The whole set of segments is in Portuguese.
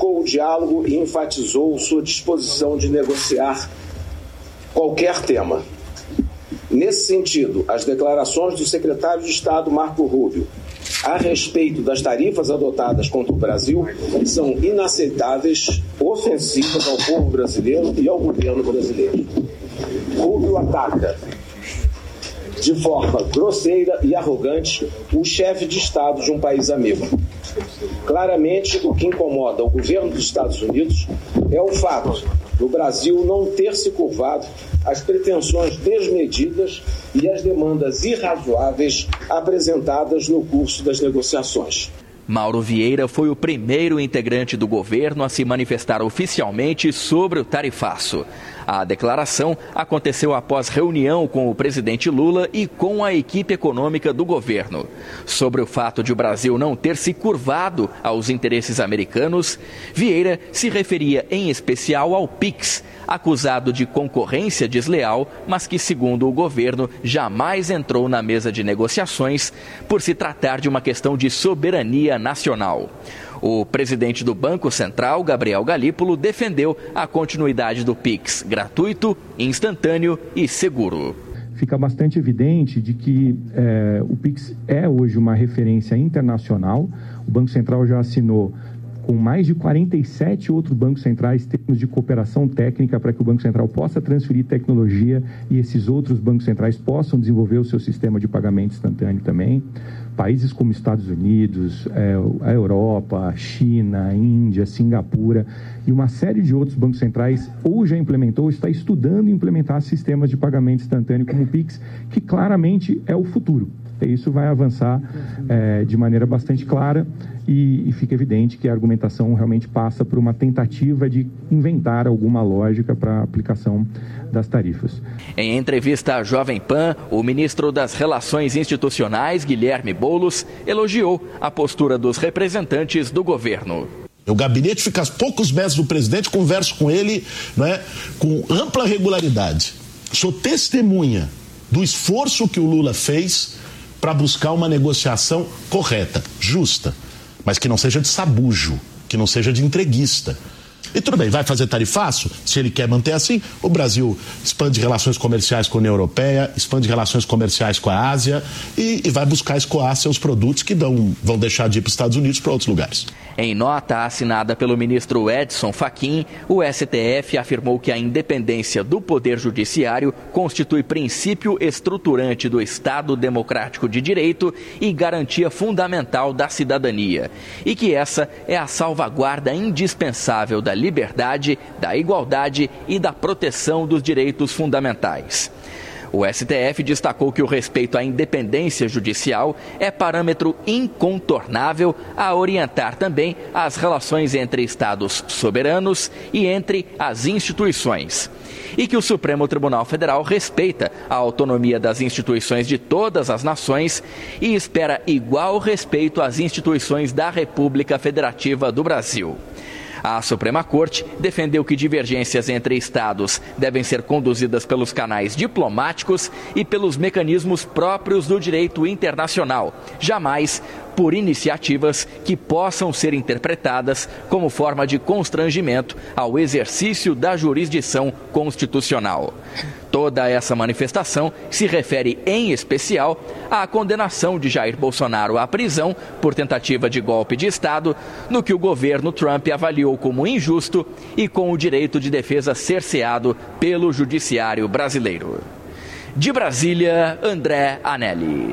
buscou o diálogo e enfatizou sua disposição de negociar qualquer tema. Nesse sentido, as declarações do secretário de Estado Marco Rubio a respeito das tarifas adotadas contra o Brasil são inaceitáveis, ofensivas ao povo brasileiro e ao governo brasileiro. Rubio ataca de forma grosseira e arrogante o chefe de Estado de um país amigo. Claramente, o que incomoda o governo dos Estados Unidos é o fato do Brasil não ter se curvado às pretensões desmedidas e às demandas irrazoáveis apresentadas no curso das negociações. Mauro Vieira foi o primeiro integrante do governo a se manifestar oficialmente sobre o tarifaço. A declaração aconteceu após reunião com o presidente Lula e com a equipe econômica do governo. Sobre o fato de o Brasil não ter se curvado aos interesses americanos, Vieira se referia em especial ao PIX, acusado de concorrência desleal, mas que, segundo o governo, jamais entrou na mesa de negociações por se tratar de uma questão de soberania nacional. O presidente do Banco Central, Gabriel Galípolo, defendeu a continuidade do PIX gratuito, instantâneo e seguro. Fica bastante evidente de que o PIX é hoje uma referência internacional. O Banco Central já assinou com mais de 47 outros bancos centrais termos de cooperação técnica para que o Banco Central possa transferir tecnologia e esses outros bancos centrais possam desenvolver o seu sistema de pagamento instantâneo também. Países como Estados Unidos, a Europa, a China, a Índia, Singapura e uma série de outros bancos centrais ou já implementou ou está estudando implementar sistemas de pagamento instantâneo como o PIX, que claramente é o futuro. E isso vai avançar de maneira bastante clara e fica evidente que a argumentação realmente passa por uma tentativa de inventar alguma lógica para a aplicação das tarifas. Em entrevista à Jovem Pan, o ministro das Relações Institucionais, Guilherme Boulos, elogiou a postura dos representantes do governo. O gabinete fica a poucos metros do presidente, converso com ele, com ampla regularidade. Sou testemunha do esforço que o Lula fez para buscar uma negociação correta, justa, mas que não seja de sabujo, que não seja de entreguista. E tudo bem, vai fazer tarifaço? Se ele quer manter assim, o Brasil expande relações comerciais com a União Europeia, expande relações comerciais com a Ásia e vai buscar escoar seus produtos que vão deixar de ir para os Estados Unidos para outros lugares. Em nota assinada pelo ministro Edson Fachin, o STF afirmou que a independência do Poder Judiciário constitui princípio estruturante do Estado Democrático de Direito e garantia fundamental da cidadania, e que essa é a salvaguarda indispensável da liberdade, da igualdade e da proteção dos direitos fundamentais. O STF destacou que o respeito à independência judicial é parâmetro incontornável a orientar também as relações entre Estados soberanos e entre as instituições. E que o Supremo Tribunal Federal respeita a autonomia das instituições de todas as nações e espera igual respeito às instituições da República Federativa do Brasil. A Suprema Corte defendeu que divergências entre Estados devem ser conduzidas pelos canais diplomáticos e pelos mecanismos próprios do direito internacional, jamais por iniciativas que possam ser interpretadas como forma de constrangimento ao exercício da jurisdição constitucional. Toda essa manifestação se refere, em especial, à condenação de Jair Bolsonaro à prisão por tentativa de golpe de Estado, no que o governo Trump avaliou como injusto e com o direito de defesa cerceado pelo judiciário brasileiro. De Brasília, André Anelli.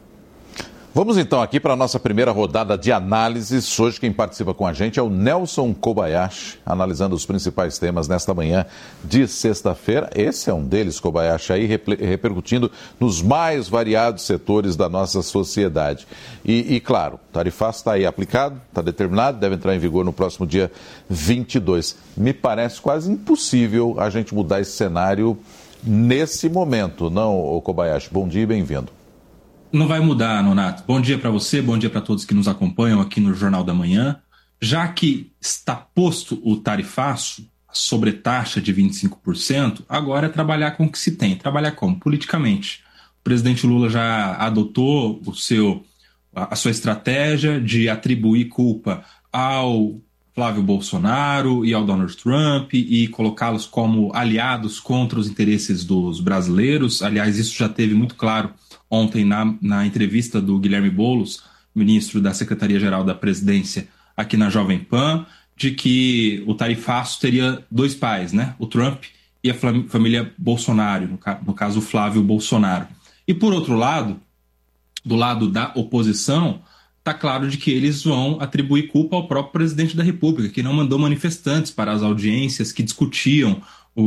Vamos então aqui para a nossa primeira rodada de análises. Hoje quem participa com a gente é o Nelson Kobayashi, analisando os principais temas nesta manhã de sexta-feira. Esse é um deles, Kobayashi, aí repercutindo nos mais variados setores da nossa sociedade. E claro, o tarifaço está aí aplicado, está determinado, deve entrar em vigor no próximo dia 22. Me parece quase impossível a gente mudar esse cenário nesse momento, não, Kobayashi? Bom dia e bem-vindo. Não vai mudar, Nonato. Bom dia para você, bom dia para todos que nos acompanham aqui no Jornal da Manhã. Já que está posto o tarifaço, a sobretaxa de 25%, agora é trabalhar com o que se tem. Trabalhar como? Politicamente. O presidente Lula já adotou a sua estratégia de atribuir culpa ao Flávio Bolsonaro e ao Donald Trump e colocá-los como aliados contra os interesses dos brasileiros. Aliás, isso já teve muito claro ontem na entrevista do Guilherme Boulos, ministro da Secretaria-Geral da Presidência, aqui na Jovem Pan, de que o tarifaço teria dois pais, né? O Trump e a família Bolsonaro, no caso o Flávio Bolsonaro. E por outro lado, do lado da oposição, está claro de que eles vão atribuir culpa ao próprio presidente da República, que não mandou manifestantes para as audiências que discutiam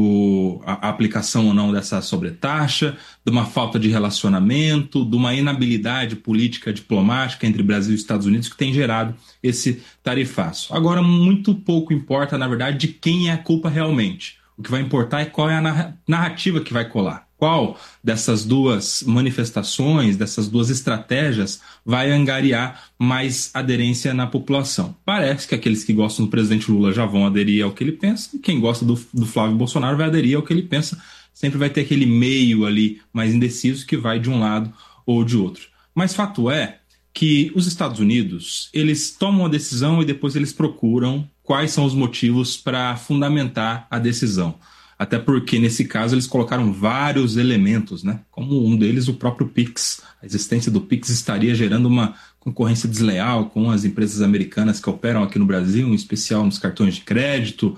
a aplicação ou não dessa sobretaxa, de uma falta de relacionamento, de uma inabilidade política diplomática entre Brasil e Estados Unidos que tem gerado esse tarifaço. Agora, muito pouco importa, na verdade, de quem é a culpa realmente. O que vai importar é qual é a narrativa que vai colar. Qual dessas duas manifestações, dessas duas estratégias vai angariar mais aderência na população? Parece que aqueles que gostam do presidente Lula já vão aderir ao que ele pensa, e quem gosta do Flávio Bolsonaro vai aderir ao que ele pensa. Sempre vai ter aquele meio ali mais indeciso que vai de um lado ou de outro. Mas fato é que os Estados Unidos, eles tomam a decisão e depois eles procuram quais são os motivos para fundamentar a decisão. Até porque, nesse caso, eles colocaram vários elementos, né? Como um deles, o próprio PIX. A existência do PIX estaria gerando uma concorrência desleal com as empresas americanas que operam aqui no Brasil, em especial nos cartões de crédito.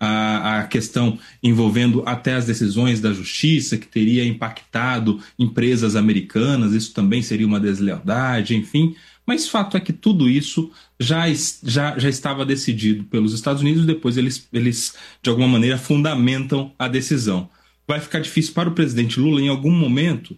A questão envolvendo até as decisões da justiça, que teria impactado empresas americanas. Isso também seria uma deslealdade, enfim. Mas fato é que tudo isso já estava decidido pelos Estados Unidos, depois eles, de alguma maneira, fundamentam a decisão. Vai ficar difícil para o presidente Lula, em algum momento,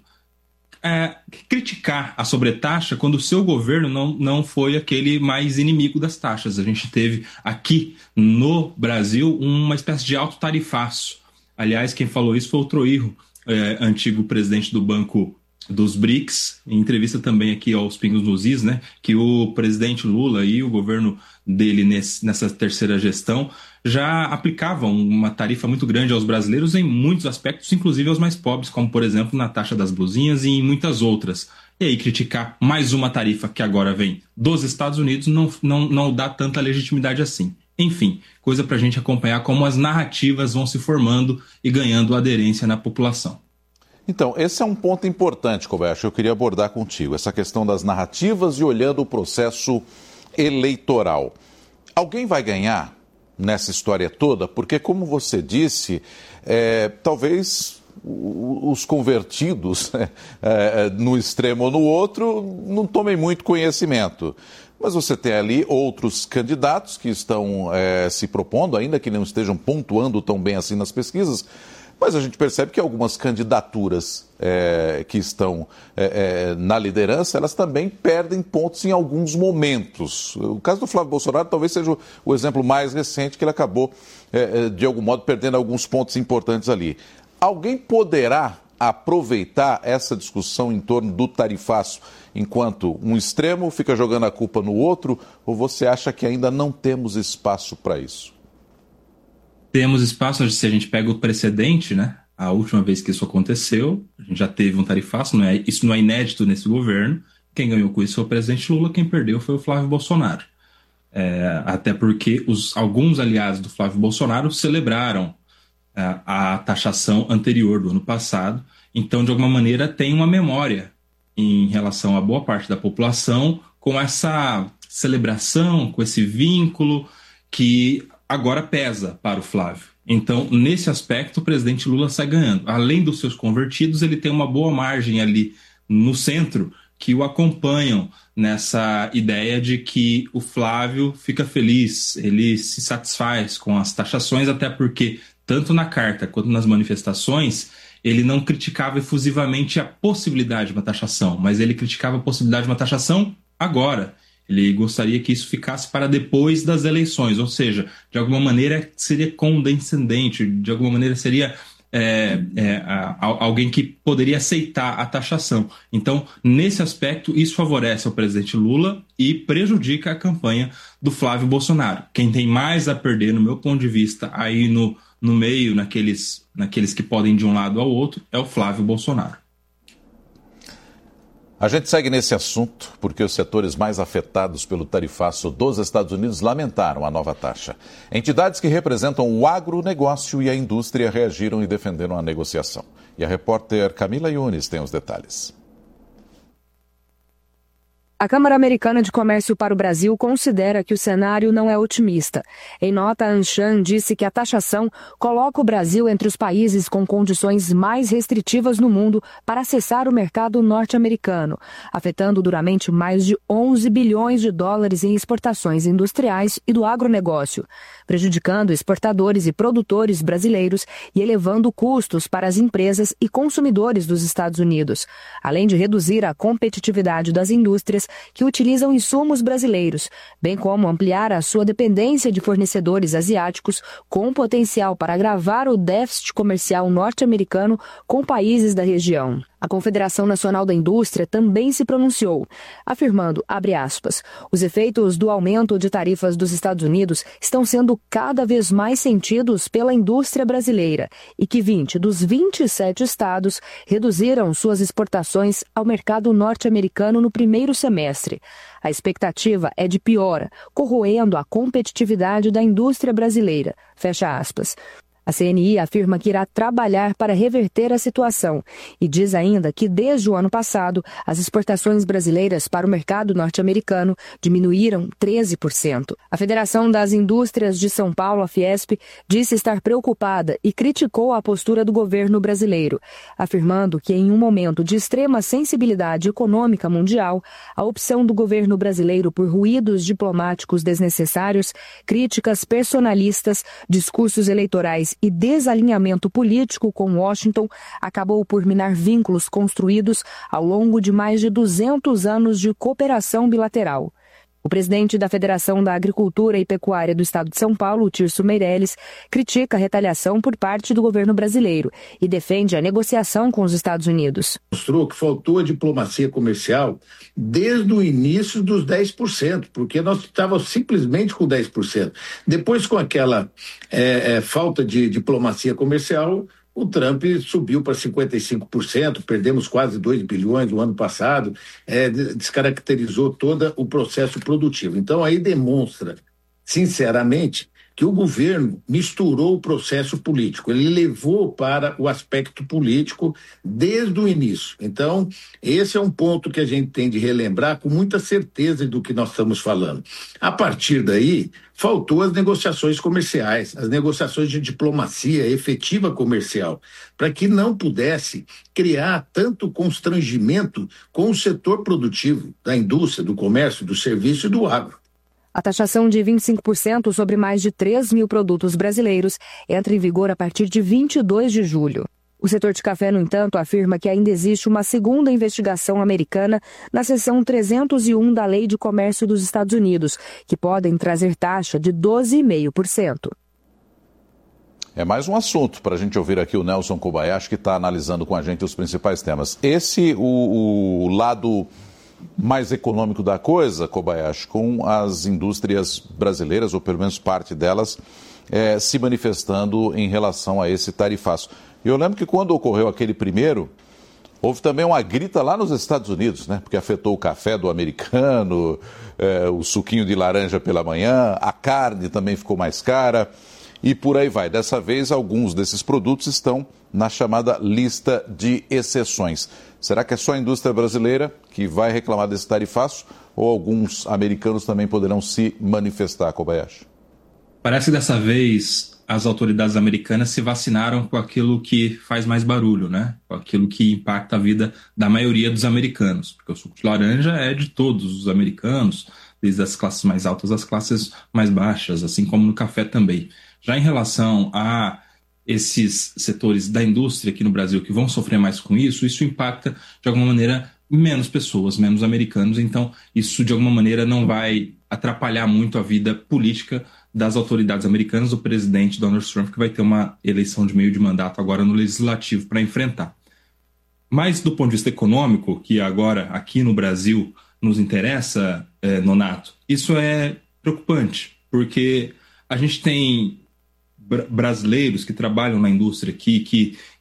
criticar a sobretaxa quando o seu governo não foi aquele mais inimigo das taxas. A gente teve aqui no Brasil uma espécie de alto tarifaço. Aliás, quem falou isso foi o Troirro, antigo presidente do Banco dos BRICS, em entrevista também aqui aos Pingos nos Is, né, que o presidente Lula e o governo dele nessa terceira gestão já aplicavam uma tarifa muito grande aos brasileiros em muitos aspectos, inclusive aos mais pobres, como por exemplo na taxa das blusinhas e em muitas outras. E aí criticar mais uma tarifa que agora vem dos Estados Unidos não dá tanta legitimidade assim. Enfim, coisa para a gente acompanhar como as narrativas vão se formando e ganhando aderência na população. Então, esse é um ponto importante, Kobayashi, eu queria abordar contigo, essa questão das narrativas e olhando o processo eleitoral. Alguém vai ganhar nessa história toda? Porque, como você disse, talvez os convertidos no extremo ou no outro não tomem muito conhecimento. Mas você tem ali outros candidatos que estão se propondo, ainda que não estejam pontuando tão bem assim nas pesquisas, mas a gente percebe que algumas candidaturas que estão na liderança, elas também perdem pontos em alguns momentos. O caso do Flávio Bolsonaro talvez seja o exemplo mais recente, que ele acabou, de algum modo, perdendo alguns pontos importantes ali. Alguém poderá aproveitar essa discussão em torno do tarifaço enquanto um extremo fica jogando a culpa no outro, ou você acha que ainda não temos espaço para isso? Temos espaço, se a gente pega o precedente, né? A última vez que isso aconteceu, a gente já teve um tarifaço, isso não é inédito nesse governo. Quem ganhou com isso foi o presidente Lula, quem perdeu foi o Flávio Bolsonaro. Até porque alguns aliados do Flávio Bolsonaro celebraram a taxação anterior do ano passado, então, de alguma maneira, tem uma memória em relação a boa parte da população com essa celebração, com esse vínculo que agora pesa para o Flávio. Então, nesse aspecto, o presidente Lula sai ganhando. Além dos seus convertidos, ele tem uma boa margem ali no centro que o acompanham nessa ideia de que o Flávio fica feliz, ele se satisfaz com as taxações, até porque, tanto na carta quanto nas manifestações, ele não criticava efusivamente a possibilidade de uma taxação, mas ele criticava a possibilidade de uma taxação agora. Ele gostaria que isso ficasse para depois das eleições, ou seja, de alguma maneira seria condescendente, de alguma maneira seria alguém que poderia aceitar a taxação. Então, nesse aspecto, isso favorece o presidente Lula e prejudica a campanha do Flávio Bolsonaro. Quem tem mais a perder, no meu ponto de vista, aí no meio, naqueles que podem ir de um lado ao outro, é o Flávio Bolsonaro. A gente segue nesse assunto porque os setores mais afetados pelo tarifaço dos Estados Unidos lamentaram a nova taxa. Entidades que representam o agronegócio e a indústria reagiram e defenderam a negociação. E a repórter Camila Yunes tem os detalhes. A Câmara Americana de Comércio para o Brasil considera que o cenário não é otimista. Em nota, a Anshan disse que a taxação coloca o Brasil entre os países com condições mais restritivas no mundo para acessar o mercado norte-americano, afetando duramente mais de 11 bilhões de dólares em exportações industriais e do agronegócio, prejudicando exportadores e produtores brasileiros e elevando custos para as empresas e consumidores dos Estados Unidos, além de reduzir a competitividade das indústrias que utilizam insumos brasileiros, bem como ampliar a sua dependência de fornecedores asiáticos, com potencial para agravar o déficit comercial norte-americano com países da região. A Confederação Nacional da Indústria também se pronunciou, afirmando, abre aspas, os efeitos do aumento de tarifas dos Estados Unidos estão sendo cada vez mais sentidos pela indústria brasileira e que 20 dos 27 estados reduziram suas exportações ao mercado norte-americano no primeiro semestre. A expectativa é de piora, corroendo a competitividade da indústria brasileira. Fecha aspas. A CNI afirma que irá trabalhar para reverter a situação e diz ainda que, desde o ano passado, as exportações brasileiras para o mercado norte-americano diminuíram 13%. A Federação das Indústrias de São Paulo, a Fiesp, disse estar preocupada e criticou a postura do governo brasileiro, afirmando que, em um momento de extrema sensibilidade econômica mundial, a opção do governo brasileiro por ruídos diplomáticos desnecessários, críticas personalistas, discursos eleitorais e desalinhamento político com Washington acabou por minar vínculos construídos ao longo de mais de 200 anos de cooperação bilateral. O presidente da Federação da Agricultura e Pecuária do Estado de São Paulo, Tirso Meirelles, critica a retaliação por parte do governo brasileiro e defende a negociação com os Estados Unidos. Mostrou que faltou a diplomacia comercial desde o início dos 10%, porque nós estávamos simplesmente com 10%. Depois, com aquela falta de diplomacia comercial, o Trump subiu para 55%, perdemos quase 2 bilhões no ano passado, descaracterizou todo o processo produtivo. Então, aí demonstra, sinceramente, que o governo misturou o processo político, ele levou para o aspecto político desde o início. Então, esse é um ponto que a gente tem de relembrar com muita certeza do que nós estamos falando. A partir daí, faltou as negociações comerciais, as negociações de diplomacia efetiva comercial, para que não pudesse criar tanto constrangimento com o setor produtivo da indústria, do comércio, do serviço e do agro. A taxação de 25% sobre mais de 3 mil produtos brasileiros entra em vigor a partir de 22 de julho. O setor de café, no entanto, afirma que ainda existe uma segunda investigação americana na seção 301 da Lei de Comércio dos Estados Unidos, que podem trazer taxa de 12,5%. É mais um assunto para a gente ouvir aqui o Nelson Kobayashi, que está analisando com a gente os principais temas. O lado mais econômico da coisa, Kobayashi, com as indústrias brasileiras, ou pelo menos parte delas, se manifestando em relação a esse tarifaço. Eu lembro que quando ocorreu aquele primeiro, houve também uma grita lá nos Estados Unidos, né? Porque afetou o café do americano, o suquinho de laranja pela manhã, a carne também ficou mais cara e por aí vai. Dessa vez, alguns desses produtos estão na chamada lista de exceções. Será que é só a indústria brasileira que vai reclamar desse tarifaço ou alguns americanos também poderão se manifestar, Kobayashi? Parece que dessa vez as autoridades americanas se vacinaram com aquilo que faz mais barulho, né? Com aquilo que impacta a vida da maioria dos americanos, porque o suco de laranja é de todos os americanos, desde as classes mais altas às classes mais baixas, assim como no café também. Já em relação a esses setores da indústria aqui no Brasil que vão sofrer mais com isso impacta de alguma maneira menos pessoas, menos americanos, então isso de alguma maneira não vai atrapalhar muito a vida política das autoridades americanas, do presidente Donald Trump, que vai ter uma eleição de meio de mandato agora no legislativo para enfrentar. Mas do ponto de vista econômico, que agora aqui no Brasil nos interessa, Nonato, isso é preocupante, porque a gente tem brasileiros que trabalham na indústria aqui,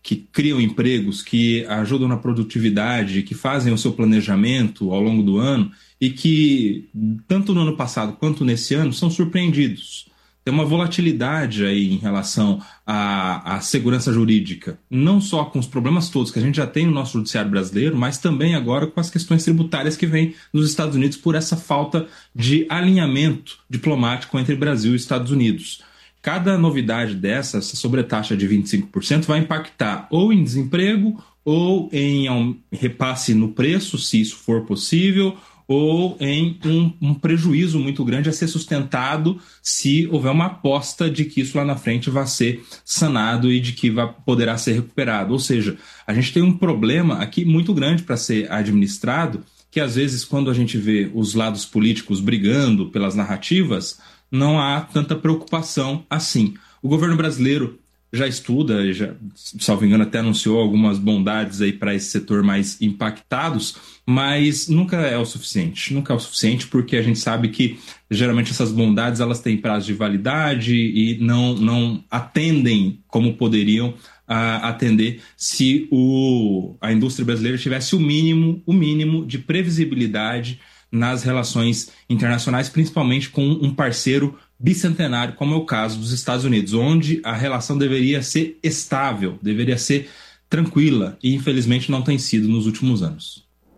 que criam empregos, que ajudam na produtividade, que fazem o seu planejamento ao longo do ano e que, tanto no ano passado quanto nesse ano, são surpreendidos. Tem uma volatilidade aí em relação à segurança jurídica, não só com os problemas todos que a gente já tem no nosso judiciário brasileiro, mas também agora com as questões tributárias que vêm dos Estados Unidos por essa falta de alinhamento diplomático entre Brasil e Estados Unidos. Cada novidade dessa, essa sobretaxa de 25%, vai impactar ou em desemprego ou em repasse no preço, se isso for possível, ou em um prejuízo muito grande a ser sustentado se houver uma aposta de que isso lá na frente vai ser sanado e de que poderá ser recuperado. Ou seja, a gente tem um problema aqui muito grande para ser administrado, que às vezes quando a gente vê os lados políticos brigando pelas narrativas, não há tanta preocupação assim. O governo brasileiro já estuda, já, salvo engano, até anunciou algumas bondades aí para esse setor mais impactados, mas nunca é o suficiente. Nunca é o suficiente porque a gente sabe que geralmente essas bondades elas têm prazo de validade e não atendem como poderiam atender se a indústria brasileira tivesse o mínimo de previsibilidade nas relações internacionais, principalmente com um parceiro bicentenário, como é o caso dos Estados Unidos, onde a relação deveria ser estável, deveria ser tranquila, e infelizmente não tem sido nos últimos anos.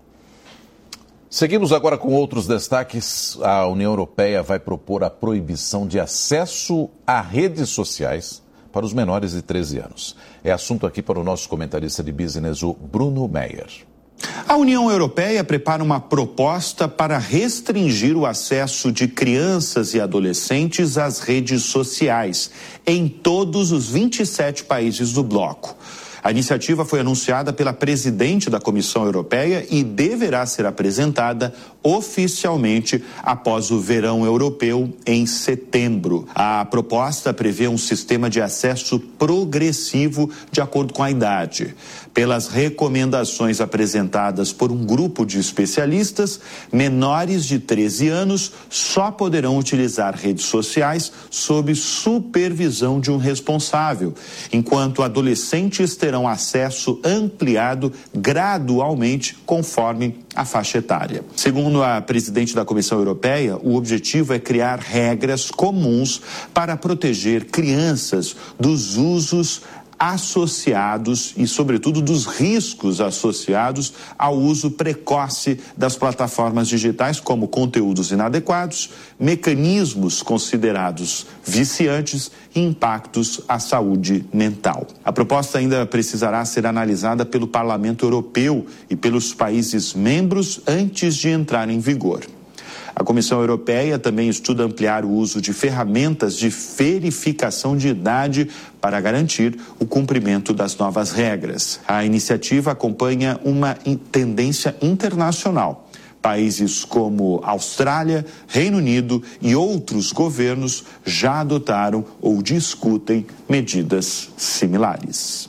Seguimos agora com outros destaques. A União Europeia vai propor a proibição de acesso a redes sociais para os menores de 13 anos. É assunto aqui para o nosso comentarista de business, o Bruno Meyer. A União Europeia prepara uma proposta para restringir o acesso de crianças e adolescentes às redes sociais em todos os 27 países do bloco. A iniciativa foi anunciada pela presidente da Comissão Europeia e deverá ser apresentada oficialmente após o verão europeu em setembro. A proposta prevê um sistema de acesso progressivo de acordo com a idade. Pelas recomendações apresentadas por um grupo de especialistas, menores de 13 anos só poderão utilizar redes sociais sob supervisão de um responsável, enquanto adolescentes terão acesso ampliado gradualmente conforme a faixa etária. Segundo a presidente da Comissão Europeia, o objetivo é criar regras comuns para proteger crianças dos usos associados e, sobretudo, dos riscos associados ao uso precoce das plataformas digitais, como conteúdos inadequados, mecanismos considerados viciantes e impactos à saúde mental. A proposta ainda precisará ser analisada pelo Parlamento Europeu e pelos países membros antes de entrar em vigor. A Comissão Europeia também estuda ampliar o uso de ferramentas de verificação de idade para garantir o cumprimento das novas regras. A iniciativa acompanha uma tendência internacional. Países como Austrália, Reino Unido e outros governos já adotaram ou discutem medidas similares.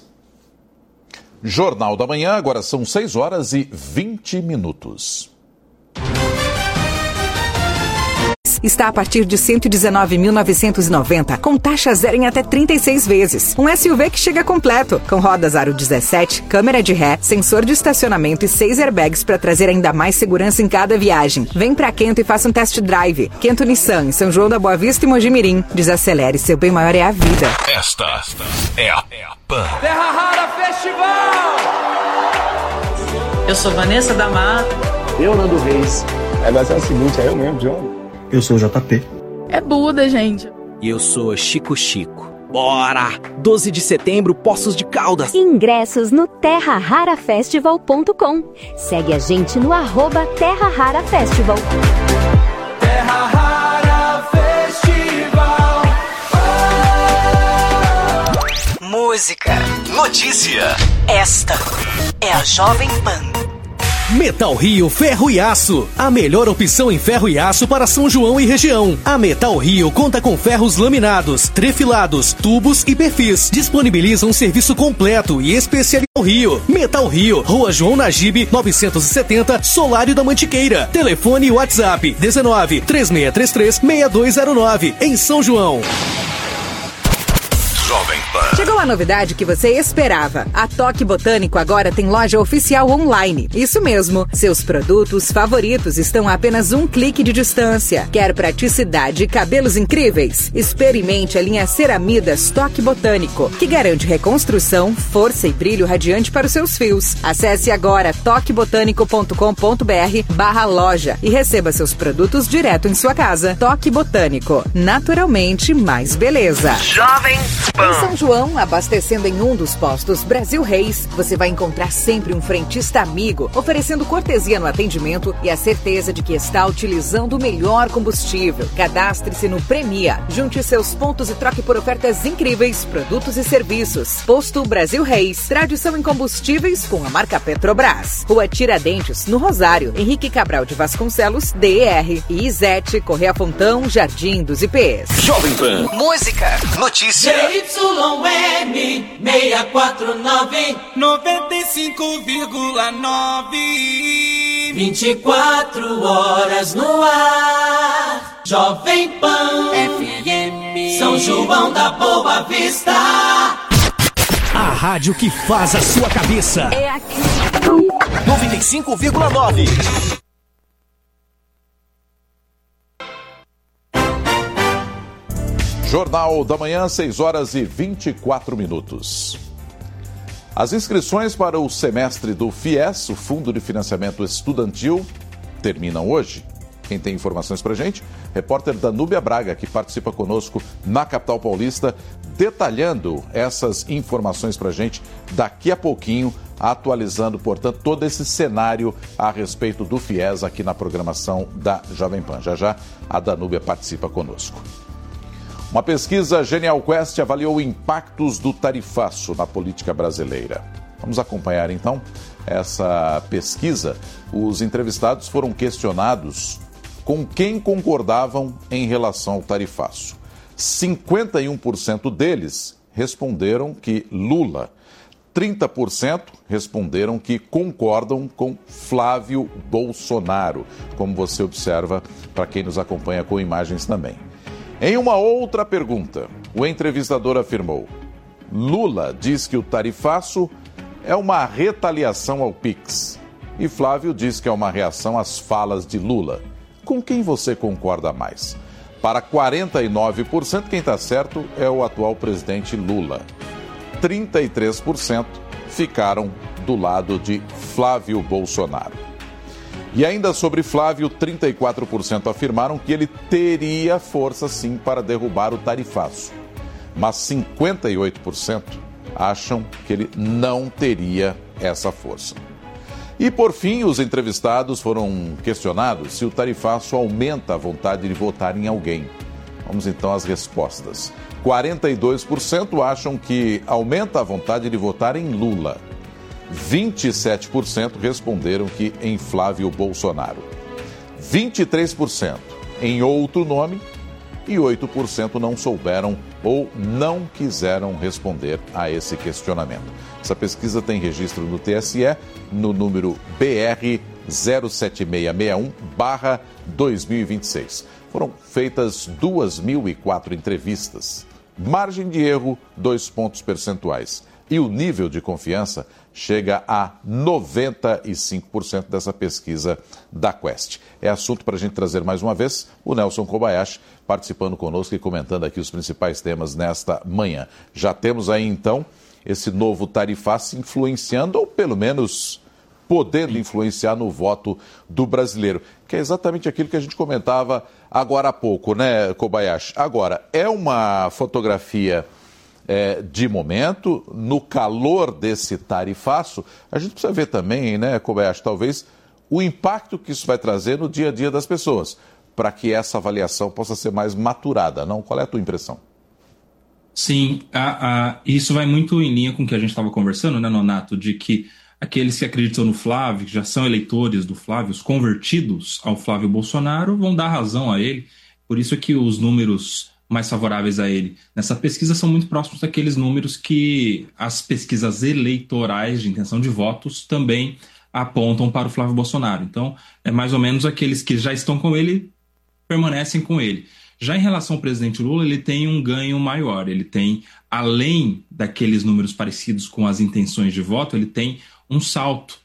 Jornal da Manhã, agora são 6h20. Está a partir de R$ 119.990, com taxa zero em até 36 vezes. Um SUV que chega completo, com rodas aro 17, câmera de ré, sensor de estacionamento e 6 airbags para trazer ainda mais segurança em cada viagem. Vem pra Quento e faça um test drive. Quento Nissan, em São João da Boa Vista e Mogi Mirim. Desacelere, seu bem maior é a vida. Esta é a PAN. Terra Rara Festival! Eu sou Vanessa da Mata. Eu, Nando Reis. Vai ser o seguinte, é eu mesmo, John. Eu sou o JP. É Buda, gente. E eu sou Chico. Bora! 12 de setembro, Poços de Caldas. Ingressos no terrararafestival.com. Segue a gente no @Terra Rara Festival. Terra Rara Festival. Música. Notícia. Esta é a Jovem Pan. Metal Rio Ferro e Aço, a melhor opção em ferro e aço para São João e região. A Metal Rio conta com ferros laminados, trefilados, tubos e perfis. Disponibiliza um serviço completo e especializado. Rio. Metal Rio, Rua João Nagibe, 970, Solário da Mantiqueira. Telefone e WhatsApp 19 3633 6209, em São João. Jovem Pan. Chegou Chegou a novidade que você esperava. A Toque Botânico agora tem loja oficial online. Isso mesmo, seus produtos favoritos estão a apenas um clique de distância. Quer praticidade e cabelos incríveis? Experimente a linha Ceramidas Toque Botânico, que garante reconstrução, força e brilho radiante para os seus fios. Acesse agora toquebotânico.com.br/loja e receba seus produtos direto em sua casa. Toque Botânico, naturalmente mais beleza. Jovem Pan. Em São João, abastecendo em um dos postos Brasil Reis, você vai encontrar sempre um frentista amigo, oferecendo cortesia no atendimento e a certeza de que está utilizando o melhor combustível. Cadastre-se no Premia, junte seus pontos e troque por ofertas incríveis, produtos e serviços. Posto Brasil Reis, tradição em combustíveis com a marca Petrobras. Rua Tiradentes, no Rosário, Henrique Cabral de Vasconcelos, DER. E Izete, Correia Fontão, Jardim dos IPs. Jovem Pan. Música, notícia. ZYM 649 95,9 24 horas no ar. Jovem Pan FM São João da Boa Vista. A rádio que faz a sua cabeça. É aqui. 95,9. Jornal da Manhã, 6 horas e 24 minutos. As inscrições para o semestre do FIES, o Fundo de Financiamento Estudantil, terminam hoje. Quem tem informações para a gente? Repórter Danúbia Braga, que participa conosco na capital paulista, detalhando essas informações para a gente daqui a pouquinho, atualizando, portanto, todo esse cenário a respeito do FIES aqui na programação da Jovem Pan. Já já a Danúbia participa conosco. Uma pesquisa Genial Quest avaliou impactos do tarifaço na política brasileira. Vamos acompanhar então essa pesquisa. Os entrevistados foram questionados com quem concordavam em relação ao tarifaço. 51% deles responderam que Lula. 30% responderam que concordam com Flávio Bolsonaro, como você observa para quem nos acompanha com imagens também. Em uma outra pergunta, o entrevistador afirmou: Lula diz que o tarifaço é uma retaliação ao Pix. E Flávio diz que é uma reação às falas de Lula. Com quem você concorda mais? Para 49%, quem está certo é o atual presidente Lula. 33% ficaram do lado de Flávio Bolsonaro. E ainda sobre Flávio, 34% afirmaram que ele teria força sim para derrubar o tarifaço. Mas 58% acham que ele não teria essa força. E por fim, os entrevistados foram questionados se o tarifaço aumenta a vontade de votar em alguém. Vamos então às respostas. 42% acham que aumenta a vontade de votar em Lula. 27% responderam que em Flávio Bolsonaro. 23% em outro nome e 8% não souberam ou não quiseram responder a esse questionamento. Essa pesquisa tem registro no TSE no número BR 07661/2026. Foram feitas 2.004 entrevistas. Margem de erro, 2 pontos percentuais. E o nível de confiança chega a 95% dessa pesquisa da Quest. É assunto para a gente trazer mais uma vez o Nelson Kobayashi participando conosco e comentando aqui os principais temas nesta manhã. Já temos aí então esse novo tarifaço influenciando, ou pelo menos podendo influenciar no voto do brasileiro, que é exatamente aquilo que a gente comentava agora há pouco, né, Kobayashi? Agora, é uma fotografia de momento, no calor desse tarifaço, a gente precisa ver também, né, Kobayashi, talvez o impacto que isso vai trazer no dia a dia das pessoas, para que essa avaliação possa ser mais maturada, não? Qual é a tua impressão? Sim, isso vai muito em linha com o que a gente estava conversando, né, Nonato, de que aqueles que acreditam no Flávio, que já são eleitores do Flávio, os convertidos ao Flávio Bolsonaro, vão dar razão a ele. Por isso é que os números mais favoráveis a ele nessa pesquisa são muito próximos daqueles números que as pesquisas eleitorais de intenção de votos também apontam para o Flávio Bolsonaro. Então, é mais ou menos aqueles que já estão com ele, permanecem com ele. Já em relação ao presidente Lula, ele tem um ganho maior, ele tem, além daqueles números parecidos com as intenções de voto, ele tem um salto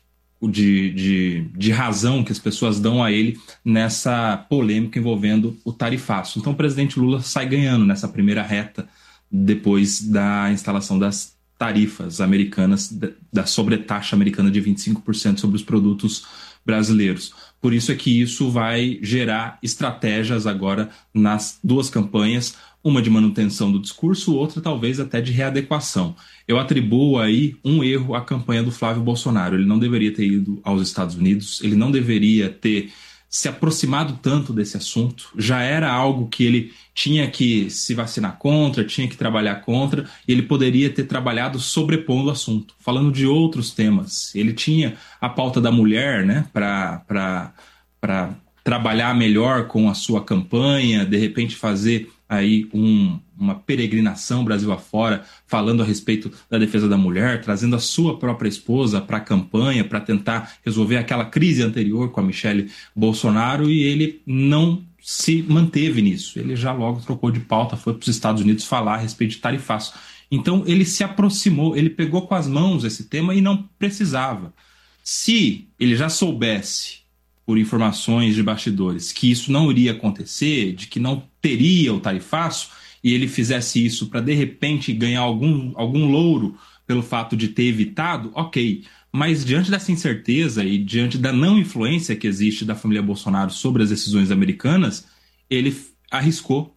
de razão que as pessoas dão a ele nessa polêmica envolvendo o tarifaço. Então o presidente Lula sai ganhando nessa primeira reta depois da instalação das tarifas americanas, da sobretaxa americana de 25% sobre os produtos brasileiros. Por isso é que isso vai gerar estratégias agora nas duas campanhas, uma de manutenção do discurso, outra talvez até de readequação. Eu atribuo aí um erro à campanha do Flávio Bolsonaro. Ele não deveria ter ido aos Estados Unidos, ele não deveria ter se aproximado tanto desse assunto. Já era algo que ele tinha que se vacinar contra, tinha que trabalhar contra, e ele poderia ter trabalhado sobrepondo o assunto, falando de outros temas. Ele tinha a pauta da mulher, né, para trabalhar melhor com a sua campanha, de repente fazer aí uma peregrinação Brasil afora, falando a respeito da defesa da mulher, trazendo a sua própria esposa para a campanha, para tentar resolver aquela crise anterior com a Michelle Bolsonaro, e ele não se manteve nisso. Ele já logo trocou de pauta, foi para os Estados Unidos falar a respeito de tarifaço. Então ele se aproximou, ele pegou com as mãos esse tema e não precisava. Se ele já soubesse, por informações de bastidores, que isso não iria acontecer, de que não teria o tarifaço, e ele fizesse isso para, de repente, ganhar algum louro pelo fato de ter evitado, ok. Mas diante dessa incerteza e diante da não influência que existe da família Bolsonaro sobre as decisões americanas, ele arriscou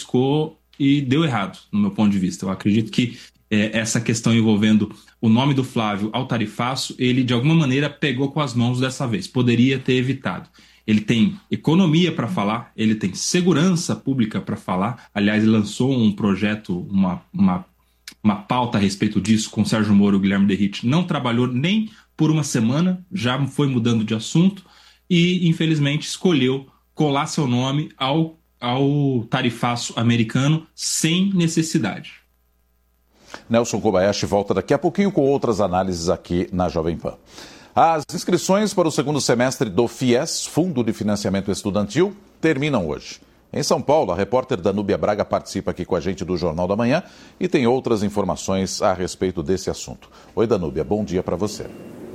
e deu errado, no meu ponto de vista. Eu acredito que essa questão envolvendo o nome do Flávio ao tarifaço, ele de alguma maneira pegou com as mãos dessa vez. Poderia ter evitado. Ele tem economia para falar, ele tem segurança pública para falar. Aliás, ele lançou um projeto, uma pauta a respeito disso com o Sérgio Moro e o Guilherme Derrite. Não trabalhou nem por uma semana, já foi mudando de assunto e, infelizmente, escolheu colar seu nome ao tarifaço americano sem necessidade. Nelson Kobayashi volta daqui a pouquinho com outras análises aqui na Jovem Pan. As inscrições para o segundo semestre do FIES, Fundo de Financiamento Estudantil, terminam hoje. Em São Paulo, a repórter Danúbia Braga participa aqui com a gente do Jornal da Manhã e tem outras informações a respeito desse assunto. Oi, Danúbia, bom dia para você.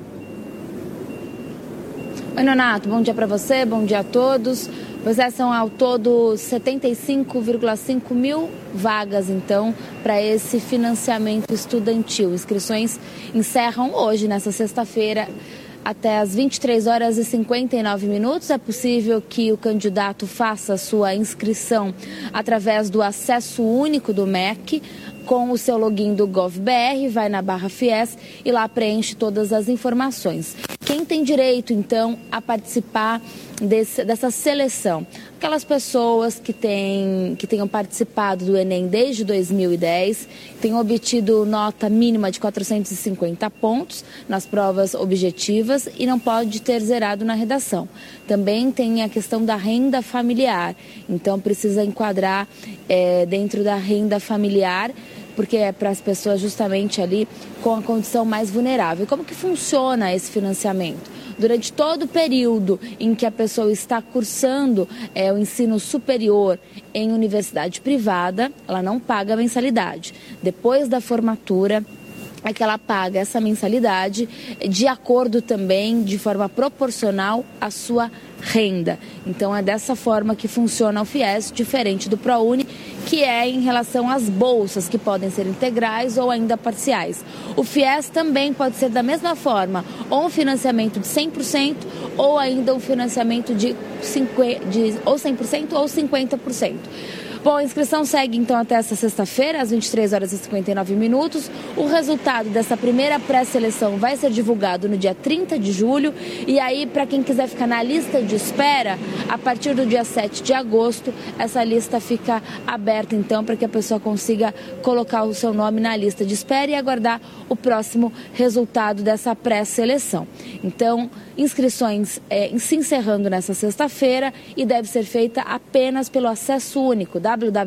Oi, Nonato, bom dia para você, bom dia a todos. Pois são ao todo 75,5 mil vagas, então, para esse financiamento estudantil. Inscrições encerram hoje, nessa sexta-feira, até às 23 horas e 59 minutos. É possível que o candidato faça a sua inscrição através do acesso único do MEC, com o seu login do GovBR, vai na barra FIES e lá preenche todas as informações. Quem tem direito, então, a participar dessa seleção? Aquelas pessoas que tenham participado do Enem desde 2010, tenham obtido nota mínima de 450 pontos nas provas objetivas e não pode ter zerado na redação. Também tem a questão da renda familiar, então precisa enquadrar dentro da renda familiar, porque é para as pessoas justamente ali com a condição mais vulnerável. Como que funciona esse financiamento? Durante todo o período em que a pessoa está cursando o ensino superior em universidade privada, ela não paga mensalidade. Depois da formatura, é que ela paga essa mensalidade de acordo também, de forma proporcional à sua renda. Então é dessa forma que funciona o FIES, diferente do ProUni, que é em relação às bolsas, que podem ser integrais ou ainda parciais. O FIES também pode ser da mesma forma, ou um financiamento de 100%, ou ainda um financiamento de ou 100% ou 50%. Bom, a inscrição segue então até essa sexta-feira, às 23 horas e 59 minutos. O resultado dessa primeira pré-seleção vai ser divulgado no dia 30 de julho. E aí, para quem quiser ficar na lista de espera, a partir do dia 7 de agosto, essa lista fica aberta então para que a pessoa consiga colocar o seu nome na lista de espera e aguardar o próximo resultado dessa pré-seleção. Então, inscrições se encerrando nessa sexta-feira e deve ser feita apenas pelo acesso único,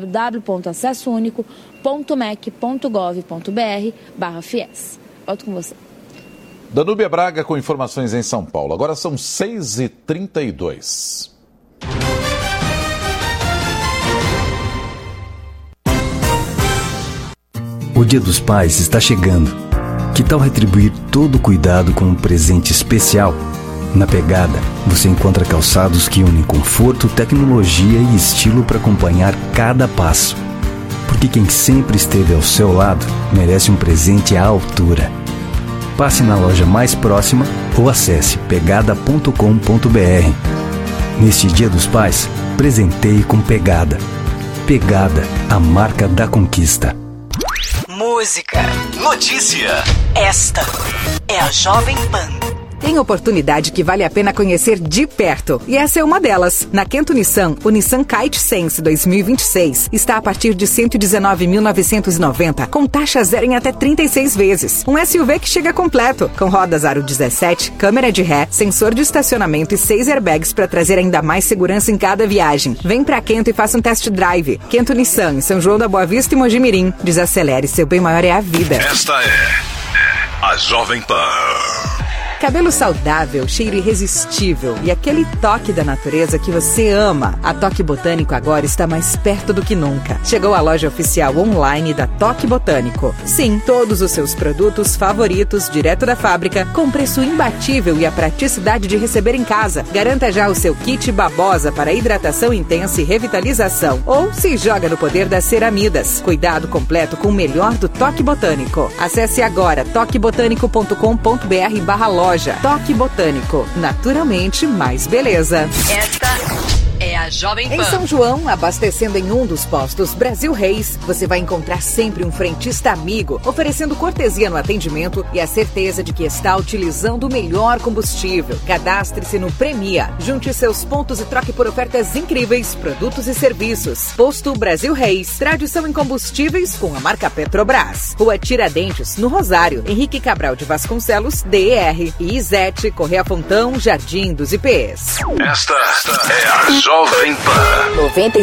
www.acessounico.mec.gov.br/FIES. Volto com você. Danúbia Braga com informações em São Paulo. Agora são 6h32. O Dia dos Pais está chegando. Que tal retribuir todo o cuidado com um presente especial? Na Pegada, você encontra calçados que unem conforto, tecnologia e estilo para acompanhar cada passo. Porque quem sempre esteve ao seu lado merece um presente à altura. Passe na loja mais próxima ou acesse pegada.com.br. Neste Dia dos Pais, presenteie com Pegada. Pegada, a marca da conquista. Música, notícia. Esta é a Jovem Pan. Tem oportunidade que vale a pena conhecer de perto. E essa é uma delas. Na Kento Nissan, o Nissan Kite Sense 2026 está a partir de R$ 119.990, com taxa zero em até 36 vezes. Um SUV que chega completo, com rodas aro 17, câmera de ré, sensor de estacionamento e 6 airbags para trazer ainda mais segurança em cada viagem. Vem pra Kento e faça um test drive. Kento Nissan, em São João da Boa Vista e Mojimirim. Desacelere, seu bem maior é a vida. Esta é a Jovem Pan. Cabelo saudável, cheiro irresistível e aquele toque da natureza que você ama. A Toque Botânico agora está mais perto do que nunca. Chegou a loja oficial online da Toque Botânico. Sim, todos os seus produtos favoritos, direto da fábrica, com preço imbatível e a praticidade de receber em casa. Garanta já o seu kit babosa para hidratação intensa e revitalização. Ou se joga no poder das ceramidas. Cuidado completo com o melhor do Toque Botânico. Acesse agora toquebotânico.com.br/loja. Toque Botânico, naturalmente mais beleza. Esta é a Jovem Pan. Em São João, abastecendo em um dos postos Brasil Reis, você vai encontrar sempre um frentista amigo, oferecendo cortesia no atendimento e a certeza de que está utilizando o melhor combustível. Cadastre-se no Premia, junte seus pontos e troque por ofertas incríveis, produtos e serviços. Posto Brasil Reis, tradição em combustíveis com a marca Petrobras. Rua Tiradentes, no Rosário, Henrique Cabral de Vasconcelos, DER, e Izete, Correia Fontão, Jardim dos IPs. Esta é a Jovem Pan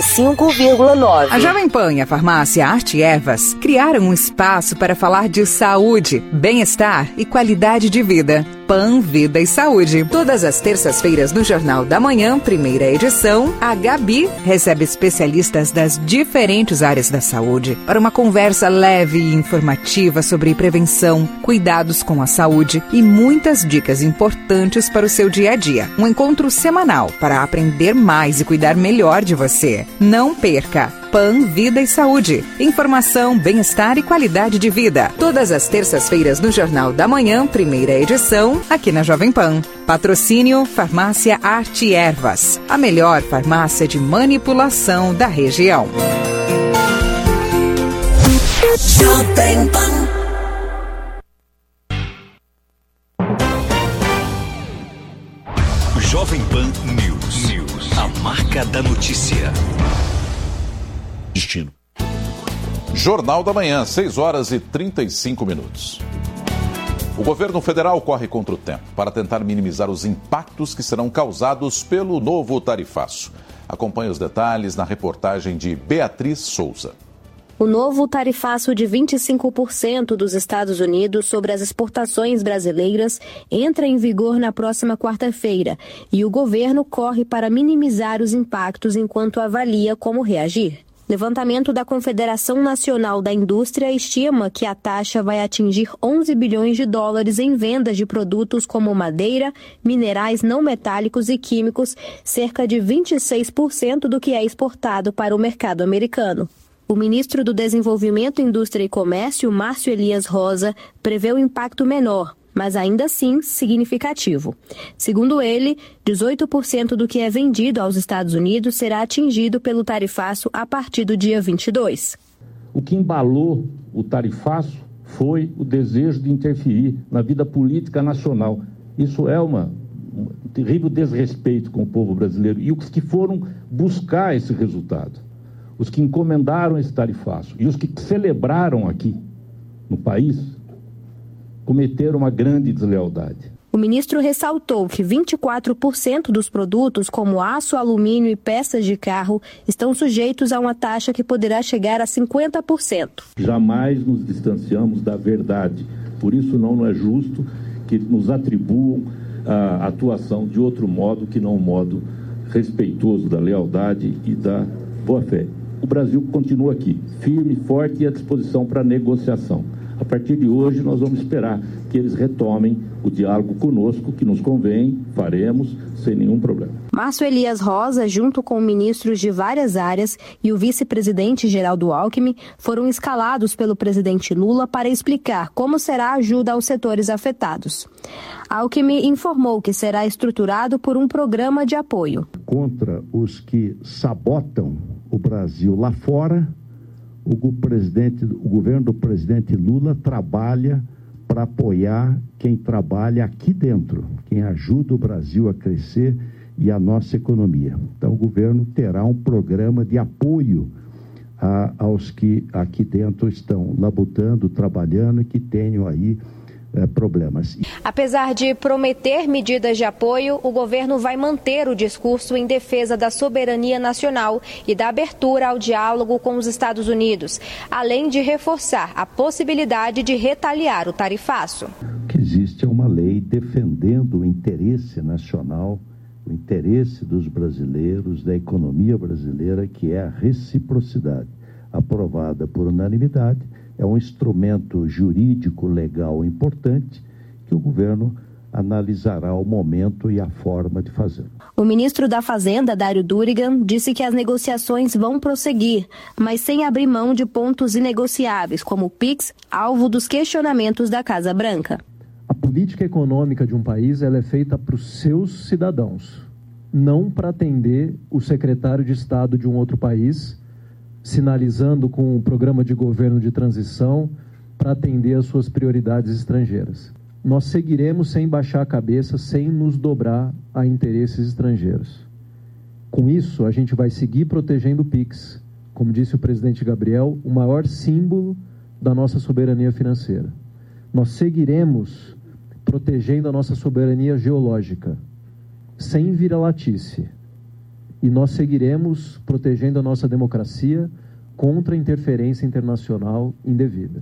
95,9. A Jovem Pan e a farmácia Arte Ervas criaram um espaço para falar de saúde, bem-estar e qualidade de vida. Pan, Vida e Saúde. Todas as terças-feiras no Jornal da Manhã, primeira edição, a Gabi recebe especialistas das diferentes áreas da saúde para uma conversa leve e informativa sobre prevenção, cuidados com a saúde e muitas dicas importantes para o seu dia a dia. Um encontro semanal para aprender mais e cuidar melhor de você. Não perca! Pan, Vida e Saúde. Informação, bem-estar e qualidade de vida. Todas as terças-feiras no Jornal da Manhã, primeira edição, aqui na Jovem Pan. Patrocínio Farmácia Arte Ervas, a melhor farmácia de manipulação da região. Jovem Pan. Jovem Pan News. A marca da notícia. Destino. Jornal da Manhã, 6h35. O governo federal corre contra o tempo para tentar minimizar os impactos que serão causados pelo novo tarifaço. Acompanhe os detalhes na reportagem de Beatriz Souza. O novo tarifaço de 25% dos Estados Unidos sobre as exportações brasileiras entra em vigor na próxima quarta-feira e o governo corre para minimizar os impactos enquanto avalia como reagir. Levantamento da Confederação Nacional da Indústria estima que a taxa vai atingir 11 bilhões de dólares em vendas de produtos como madeira, minerais não metálicos e químicos, cerca de 26% do que é exportado para o mercado americano. O ministro do Desenvolvimento, Indústria e Comércio, Márcio Elias Rosa, prevê um impacto menor, mas ainda assim significativo. Segundo ele, 18% do que é vendido aos Estados Unidos será atingido pelo tarifaço a partir do dia 22. O que embalou o tarifaço foi o desejo de interferir na vida política nacional. Isso é um terrível desrespeito com o povo brasileiro. E os que foram buscar esse resultado, os que encomendaram esse tarifaço e os que celebraram aqui no país, cometeram uma grande deslealdade. O ministro ressaltou que 24% dos produtos, como aço, alumínio e peças de carro, estão sujeitos a uma taxa que poderá chegar a 50%. Jamais nos distanciamos da verdade. Por isso não é justo que nos atribuam a atuação de outro modo que não um modo respeitoso da lealdade e da boa-fé. o Brasil continua aqui, firme, forte e à disposição para negociação. A partir de hoje, nós vamos esperar que eles retomem o diálogo conosco, que nos convém, faremos, sem nenhum problema. Márcio Elias Rosa, junto com ministros de várias áreas e o vice-presidente Geraldo Alckmin, foram escalados pelo presidente Lula para explicar como será a ajuda aos setores afetados. Alckmin informou que será estruturado por um programa de apoio. Contra os que sabotam o Brasil lá fora, o governo do presidente Lula trabalha para apoiar quem trabalha aqui dentro, quem ajuda o Brasil a crescer e a nossa economia. Então, o governo terá um programa de apoio aos que aqui dentro estão labutando, trabalhando e que tenham aí problemas. Apesar de prometer medidas de apoio, o governo vai manter o discurso em defesa da soberania nacional e da abertura ao diálogo com os Estados Unidos, além de reforçar a possibilidade de retaliar o tarifaço. O que existe é uma lei defendendo o interesse nacional, o interesse dos brasileiros, da economia brasileira, que é a reciprocidade, aprovada por unanimidade. É um instrumento jurídico legal importante que o governo analisará o momento e a forma de fazer. O ministro da Fazenda, Dário Durigan, disse que as negociações vão prosseguir, mas sem abrir mão de pontos inegociáveis, como o PIX, alvo dos questionamentos da Casa Branca. A política econômica de um país ela é feita para os seus cidadãos, não para atender o secretário de Estado de um outro país, sinalizando com um programa de governo de transição para atender às suas prioridades estrangeiras. Nós seguiremos sem baixar a cabeça, sem nos dobrar a interesses estrangeiros. Com isso, a gente vai seguir protegendo o PIX, como disse o presidente Gabriel, o maior símbolo da nossa soberania financeira. Nós seguiremos protegendo a nossa soberania geológica, sem vira-latice. E nós seguiremos protegendo a nossa democracia contra a interferência internacional indevida.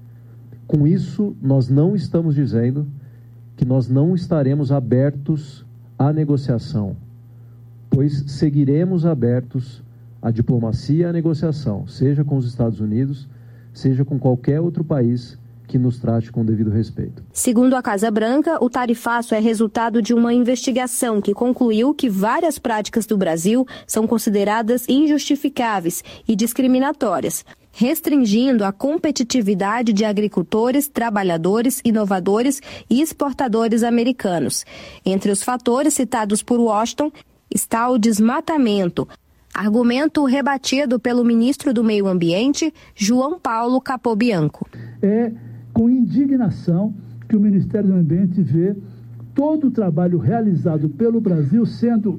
Com isso, nós não estamos dizendo que nós não estaremos abertos à negociação, pois seguiremos abertos à diplomacia e à negociação, seja com os Estados Unidos, seja com qualquer outro país que nos trate com devido respeito. Segundo a Casa Branca, o tarifaço é resultado de uma investigação que concluiu que várias práticas do Brasil são consideradas injustificáveis e discriminatórias, restringindo a competitividade de agricultores, trabalhadores, inovadores e exportadores americanos. Entre os fatores citados por Washington está o desmatamento, argumento rebatido pelo ministro do Meio Ambiente, João Paulo Capobianco. É com indignação que o Ministério do Meio Ambiente vê todo o trabalho realizado pelo Brasil sendo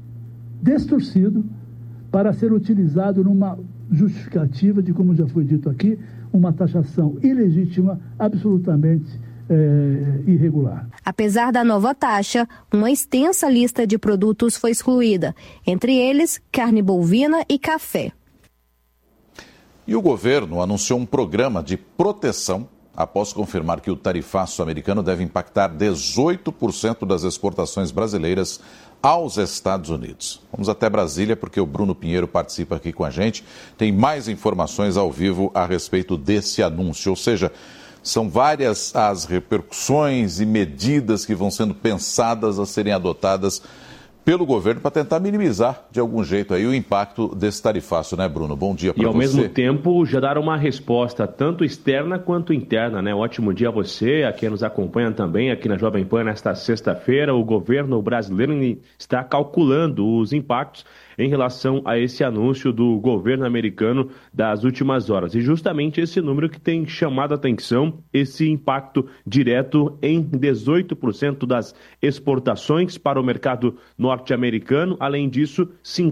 distorcido para ser utilizado numa justificativa de, como já foi dito aqui, uma taxação ilegítima, absolutamente irregular. Apesar da nova taxa, uma extensa lista de produtos foi excluída, entre eles carne bovina e café. E o governo anunciou um programa de proteção após confirmar que o tarifaço americano deve impactar 18% das exportações brasileiras aos Estados Unidos. Vamos até Brasília porque o Bruno Pinheiro participa aqui com a gente. Tem mais informações ao vivo a respeito desse anúncio, ou seja, são várias as repercussões e medidas que vão sendo pensadas a serem adotadas pelo governo para tentar minimizar de algum jeito aí o impacto desse tarifaço, né, Bruno? Bom dia para você. E ao mesmo tempo já dar uma resposta tanto externa quanto interna, né? Ótimo dia a você, a quem nos acompanha também aqui na Jovem Pan nesta sexta-feira. O governo brasileiro está calculando os impactos em relação a esse anúncio do governo americano das últimas horas. E justamente esse número que tem chamado a atenção, esse impacto direto em 18% das exportações para o mercado norte-americano. Além disso,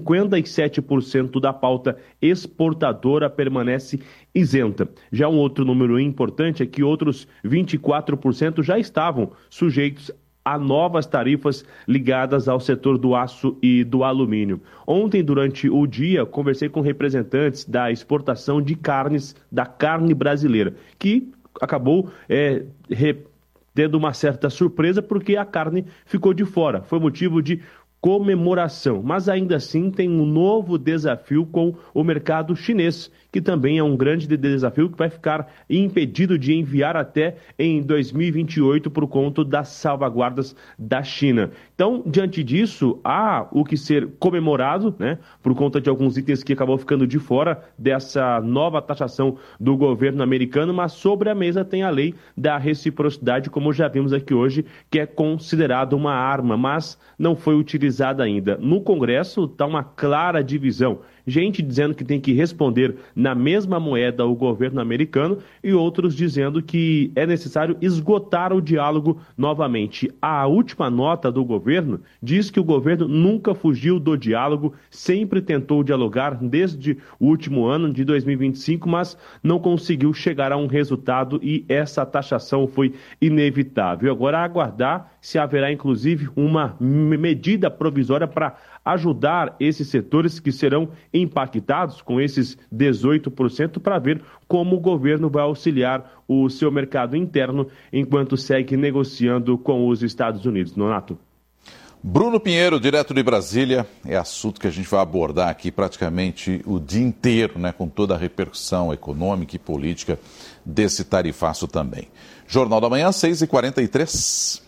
57% da pauta exportadora permanece isenta. Já um outro número importante é que outros 24% já estavam sujeitos a novas tarifas ligadas ao setor do aço e do alumínio. Ontem, durante o dia, conversei com representantes da exportação de carnes, da carne brasileira, que acabou tendo uma certa surpresa porque a carne ficou de fora. Foi motivo de comemoração, mas ainda assim tem um novo desafio com o mercado chinês, que também é um grande desafio que vai ficar impedido de enviar até em 2028 por conta das salvaguardas da China. Então, diante disso, há o que ser comemorado, né, por conta de alguns itens que acabou ficando de fora dessa nova taxação do governo americano, mas sobre a mesa tem a lei da reciprocidade, como já vimos aqui hoje, que é considerado uma arma, mas não foi utilizada ainda. No Congresso está uma clara divisão. Gente dizendo que tem que responder na mesma moeda ao governo americano e outros dizendo que é necessário esgotar o diálogo novamente. A última nota do governo diz que o governo nunca fugiu do diálogo, sempre tentou dialogar desde o último ano de 2025, mas não conseguiu chegar a um resultado e essa taxação foi inevitável. Agora aguardar se haverá inclusive uma medida provisória para ajudar esses setores que serão impactados com esses 18% para ver como o governo vai auxiliar o seu mercado interno enquanto segue negociando com os Estados Unidos. Nonato. Bruno Pinheiro, direto de Brasília, é assunto que a gente vai abordar aqui praticamente o dia inteiro, né, com toda a repercussão econômica e política desse tarifaço também. Jornal da Manhã, 6h43.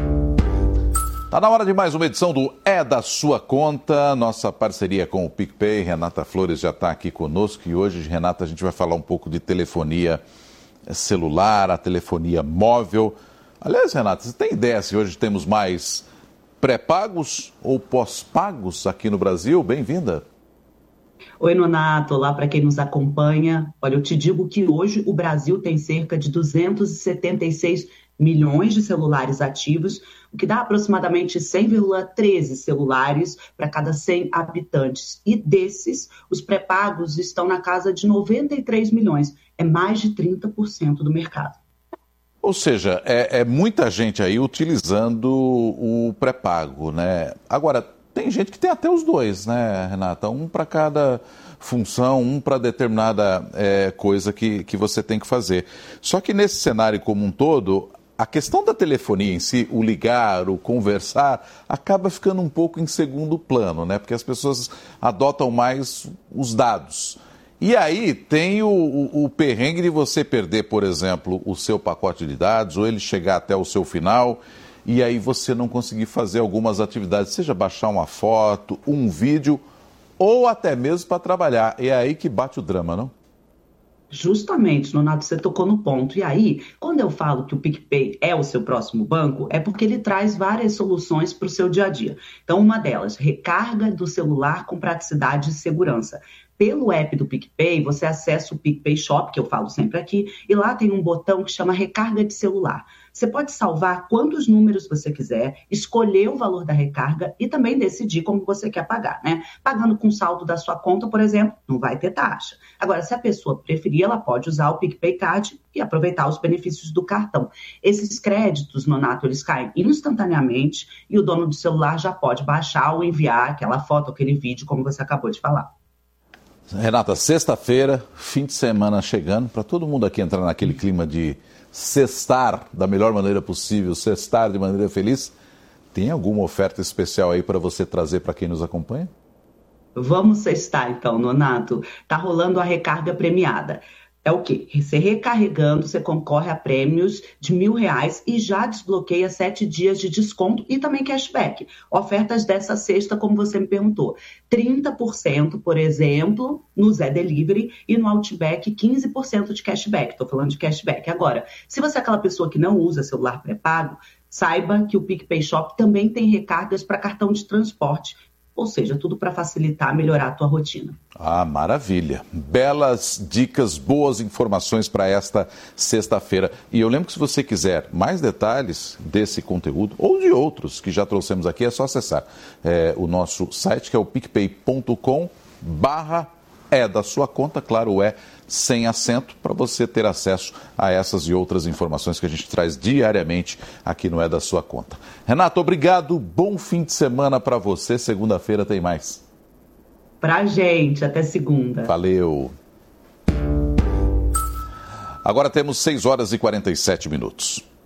Está na hora de mais uma edição do É da Sua Conta, nossa parceria com o PicPay. Renata Flores já está aqui conosco e hoje, Renata, a gente vai falar um pouco de telefonia celular, a telefonia móvel. Aliás, Renata, você tem ideia se hoje temos mais pré-pagos ou pós-pagos aqui no Brasil? Bem-vinda. Oi, Nonato, olá para quem nos acompanha. Olha, eu te digo que hoje o Brasil tem cerca de 276 milhões de celulares ativos, o que dá aproximadamente 100,13 celulares para cada 100 habitantes. E desses, os pré-pagos estão na casa de 93 milhões. É mais de 30% do mercado. Ou seja, é muita gente aí utilizando o pré-pago, né? Agora, tem gente que tem até os dois, né, Renata? Um para cada função, um para determinada coisa que você tem que fazer. Só que nesse cenário como um todo, a questão da telefonia em si, o ligar, o conversar, acaba ficando um pouco em segundo plano, né? Porque as pessoas adotam mais os dados. E aí tem o perrengue de você perder, por exemplo, o seu pacote de dados, ou ele chegar até o seu final, e aí você não conseguir fazer algumas atividades, seja baixar uma foto, um vídeo, ou até mesmo para trabalhar. É aí que bate o drama, não? Justamente, Nonato, você tocou no ponto. E aí, quando eu falo que o PicPay é o seu próximo banco, é porque ele traz várias soluções para o seu dia a dia. Então, uma delas, recarga do celular com praticidade e segurança. Pelo app do PicPay, você acessa o PicPay Shop, que eu falo sempre aqui, e lá tem um botão que chama recarga de celular. Você pode salvar quantos números você quiser, escolher o valor da recarga e também decidir como você quer pagar, né? Pagando com saldo da sua conta, por exemplo, não vai ter taxa. Agora, se a pessoa preferir, ela pode usar o PicPay Card e aproveitar os benefícios do cartão. Esses créditos, Nonato, eles caem instantaneamente e o dono do celular já pode baixar ou enviar aquela foto, aquele vídeo, como você acabou de falar. Renata, sexta-feira, fim de semana chegando, para todo mundo aqui entrar naquele clima de sextar da melhor maneira possível, sextar de maneira feliz, tem alguma oferta especial aí para você trazer para quem nos acompanha? Vamos sextar então, Nonato. Tá rolando a recarga premiada. É o quê? Você recarregando, você concorre a prêmios de R$1.000 e já desbloqueia 7 dias de desconto e também cashback. Ofertas dessa sexta, como você me perguntou. 30%, por exemplo, no Zé Delivery e no Outback 15% de cashback. Estou falando de cashback. Agora, se você é aquela pessoa que não usa celular pré-pago, saiba que o PicPay Shop também tem recargas para cartão de transporte. Ou seja, tudo para facilitar, melhorar a tua rotina. Ah, maravilha. Belas dicas, boas informações para esta sexta-feira. E eu lembro que se você quiser mais detalhes desse conteúdo ou de outros que já trouxemos aqui, é só acessar o nosso site, que é o picpay.com/é da sua conta, claro, é sem acento, para você ter acesso a essas e outras informações que a gente traz diariamente aqui no É da Sua Conta. Renato, obrigado, bom fim de semana para você, segunda-feira tem mais. Pra gente, até segunda. Valeu. Agora temos 6h47.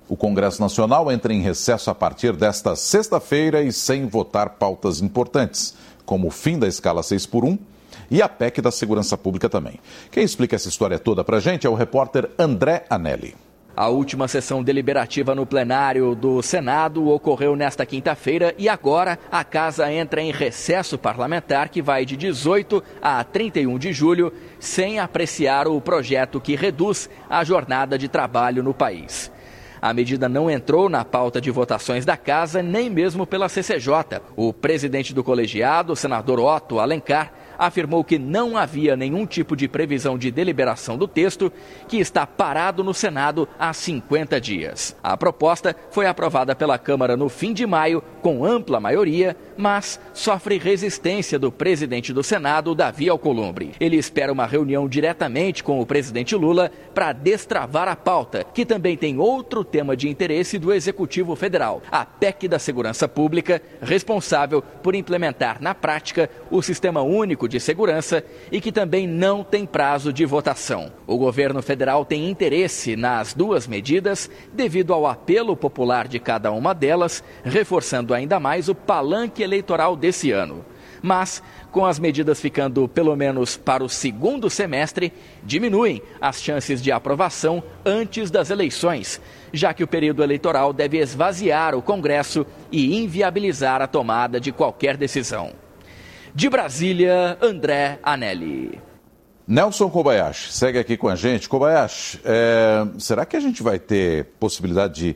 O Congresso Nacional entra em recesso a partir desta sexta-feira e sem votar pautas importantes, como o fim da escala 6x1 e a PEC da Segurança Pública também. Quem explica essa história toda pra gente é o repórter André Anelli. A última sessão deliberativa no plenário do Senado ocorreu nesta quinta-feira e agora a casa entra em recesso parlamentar que vai de 18 a 31 de julho, sem apreciar o projeto que reduz a jornada de trabalho no país. A medida não entrou na pauta de votações da casa, nem mesmo pela CCJ. O presidente do colegiado, o senador Otto Alencar, afirmou que não havia nenhum tipo de previsão de deliberação do texto, que está parado no Senado há 50 dias. A proposta foi aprovada pela Câmara no fim de maio, com ampla maioria, mas sofre resistência do presidente do Senado, Davi Alcolumbre. Ele espera uma reunião diretamente com o presidente Lula para destravar a pauta, que também tem outro tema de interesse do Executivo Federal, a PEC da Segurança Pública, responsável por implementar na prática o Sistema Único de Segurança e que também não tem prazo de votação. O governo federal tem interesse nas duas medidas devido ao apelo popular de cada uma delas, reforçando ainda mais o palanque eleitoral desse ano. Mas, com as medidas ficando pelo menos para o segundo semestre, diminuem as chances de aprovação antes das eleições, já que o período eleitoral deve esvaziar o Congresso e inviabilizar a tomada de qualquer decisão. De Brasília, André Anelli. Nelson Kobayashi segue aqui com a gente. Kobayashi, será que a gente vai ter possibilidade de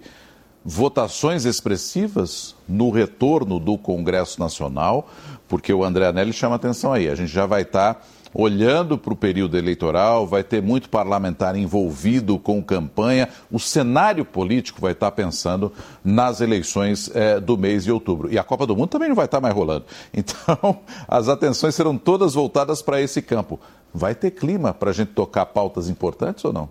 votações expressivas no retorno do Congresso Nacional? Porque o André Anelli chama atenção aí. A gente já vai estar olhando para o período eleitoral, vai ter muito parlamentar envolvido com campanha, o cenário político vai estar pensando nas eleições do mês de outubro. E a Copa do Mundo também não vai estar mais rolando. Então, as atenções serão todas voltadas para esse campo. Vai ter clima para a gente tocar pautas importantes ou não?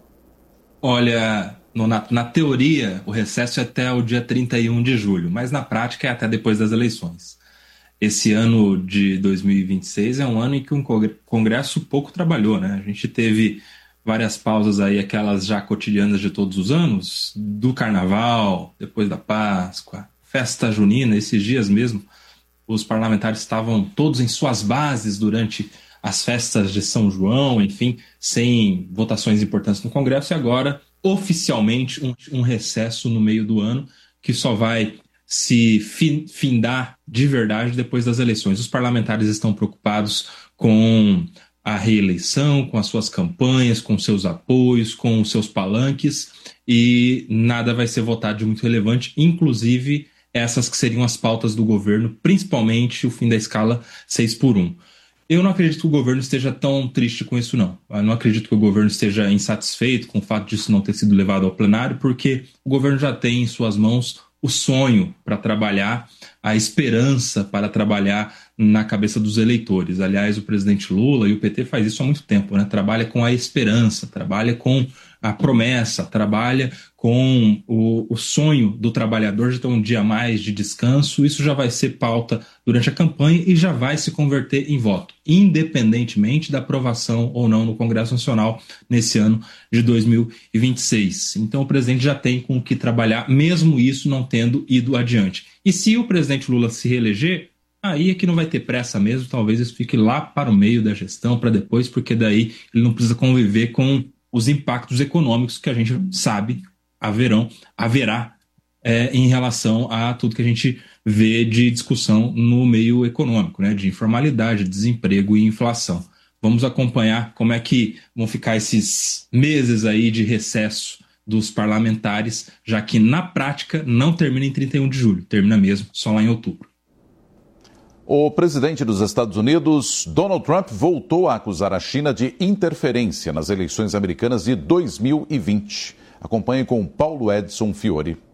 Olha, na teoria, o recesso é até o dia 31 de julho, mas na prática é até depois das eleições. Esse ano de 2026 é um ano em que o Congresso pouco trabalhou, né? A gente teve várias pausas aí, aquelas já cotidianas de todos os anos, do Carnaval, depois da Páscoa, festa junina, esses dias mesmo, os parlamentares estavam todos em suas bases durante as festas de São João, enfim, sem votações importantes no Congresso, e agora, oficialmente, um recesso no meio do ano, que só vai se findar de verdade depois das eleições. Os parlamentares estão preocupados com a reeleição, com as suas campanhas, com seus apoios, com os seus palanques, e nada vai ser votado de muito relevante, inclusive essas que seriam as pautas do governo, principalmente o fim da escala 6x1. Eu não acredito que o governo esteja tão triste com isso, não. Eu não acredito que o governo esteja insatisfeito com o fato disso não ter sido levado ao plenário, porque o governo já tem em suas mãos o sonho para trabalhar, a esperança para trabalhar na cabeça dos eleitores. Aliás, o presidente Lula e o PT faz isso há muito tempo, né? Trabalha com a esperança, trabalha com a promessa, trabalha com o sonho do trabalhador de ter um dia a mais de descanso. Isso já vai ser pauta durante a campanha e já vai se converter em voto, independentemente da aprovação ou não no Congresso Nacional nesse ano de 2026. Então o presidente já tem com o que trabalhar, mesmo isso não tendo ido adiante. E se o presidente Lula se reeleger, aí é que não vai ter pressa mesmo, talvez isso fique lá para o meio da gestão, para depois, porque daí ele não precisa conviver com os impactos econômicos que a gente sabe haverá em relação a tudo que a gente vê de discussão no meio econômico, né, de informalidade, desemprego e inflação. Vamos acompanhar como é que vão ficar esses meses aí de recesso dos parlamentares, já que na prática não termina em 31 de julho, termina mesmo só lá em outubro. O presidente dos Estados Unidos, Donald Trump, voltou a acusar a China de interferência nas eleições americanas de 2020. Acompanhe com Paulo Edson Fiore.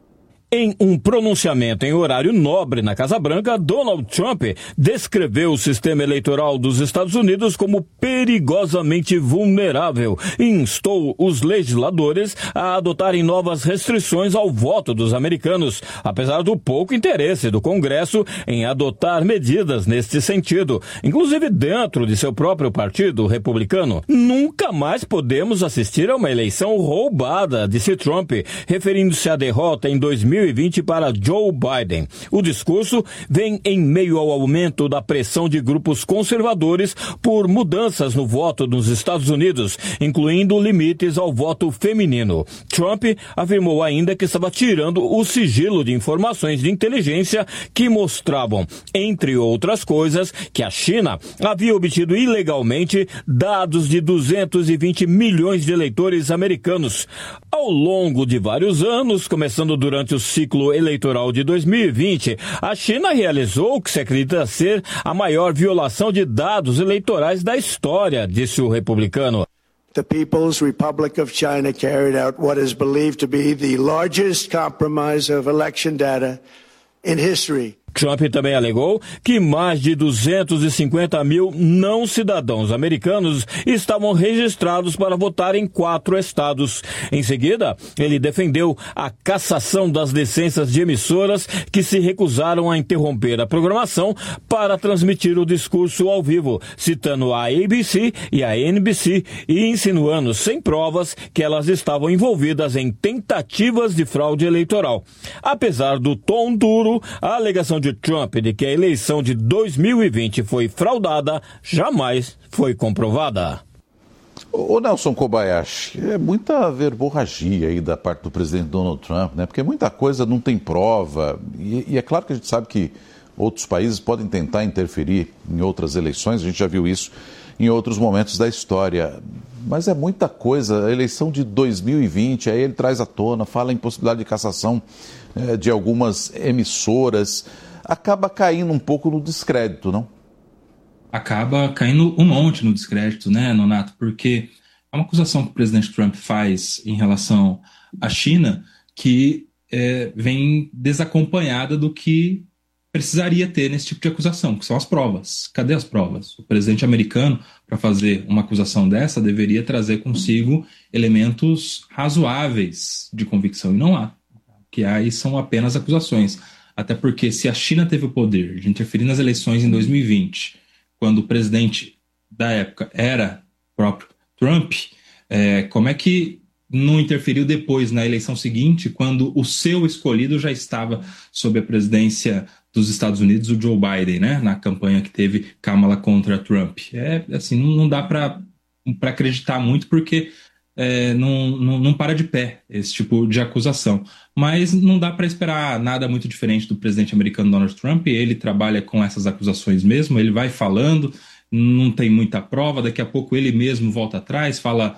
Em um pronunciamento em horário nobre na Casa Branca, Donald Trump descreveu o sistema eleitoral dos Estados Unidos como perigosamente vulnerável e instou os legisladores a adotarem novas restrições ao voto dos americanos, apesar do pouco interesse do Congresso em adotar medidas neste sentido, inclusive dentro de seu próprio partido republicano. Nunca mais podemos assistir a uma eleição roubada, disse Trump, referindo-se à derrota em 2020 para Joe Biden. O discurso vem em meio ao aumento da pressão de grupos conservadores por mudanças no voto nos Estados Unidos, incluindo limites ao voto feminino. Trump afirmou ainda que estava tirando o sigilo de informações de inteligência que mostravam, entre outras coisas, que a China havia obtido ilegalmente dados de 220 milhões de eleitores americanos. Ao longo de vários anos, começando durante o ciclo eleitoral de 2020, a China realizou o que se acredita ser a maior violação de dados eleitorais da história, disse o republicano. The People's Republic of China carried out what is believed to be the largest compromise of election data in history. Trump também alegou que mais de 250 mil não cidadãos americanos estavam registrados para votar em 4 estados. Em seguida, ele defendeu a cassação das licenças de emissoras que se recusaram a interromper a programação para transmitir o discurso ao vivo, citando a ABC e a NBC e insinuando sem provas que elas estavam envolvidas em tentativas de fraude eleitoral. Apesar do tom duro, a alegação de Trump de que a eleição de 2020 foi fraudada jamais foi comprovada. Ô Nelson Kobayashi, é muita verborragia aí da parte do presidente Donald Trump, né? Porque muita coisa não tem prova e é claro que a gente sabe que outros países podem tentar interferir em outras eleições, a gente já viu isso em outros momentos da história. Mas é muita coisa, a eleição de 2020, aí ele traz à tona, fala em possibilidade de cassação de algumas emissoras, acaba caindo um pouco no descrédito, não? Acaba caindo um monte no descrédito, né, Nonato? Porque é uma acusação que o presidente Trump faz em relação à China que vem desacompanhada do que precisaria ter nesse tipo de acusação, que são as provas. Cadê as provas? O presidente americano, para fazer uma acusação dessa, deveria trazer consigo elementos razoáveis de convicção, e não há. O que há aí são apenas acusações. Até porque se a China teve o poder de interferir nas eleições em 2020, quando o presidente da época era o próprio Trump, como é que não interferiu depois na eleição seguinte, quando o seu escolhido já estava sob a presidência dos Estados Unidos, o Joe Biden, né, na campanha que teve Kamala contra Trump? Assim, não dá para acreditar muito, porque não para de pé esse tipo de acusação. Mas não dá para esperar nada muito diferente do presidente americano Donald Trump. Ele trabalha com essas acusações mesmo, ele vai falando, não tem muita prova, daqui a pouco ele mesmo volta atrás, fala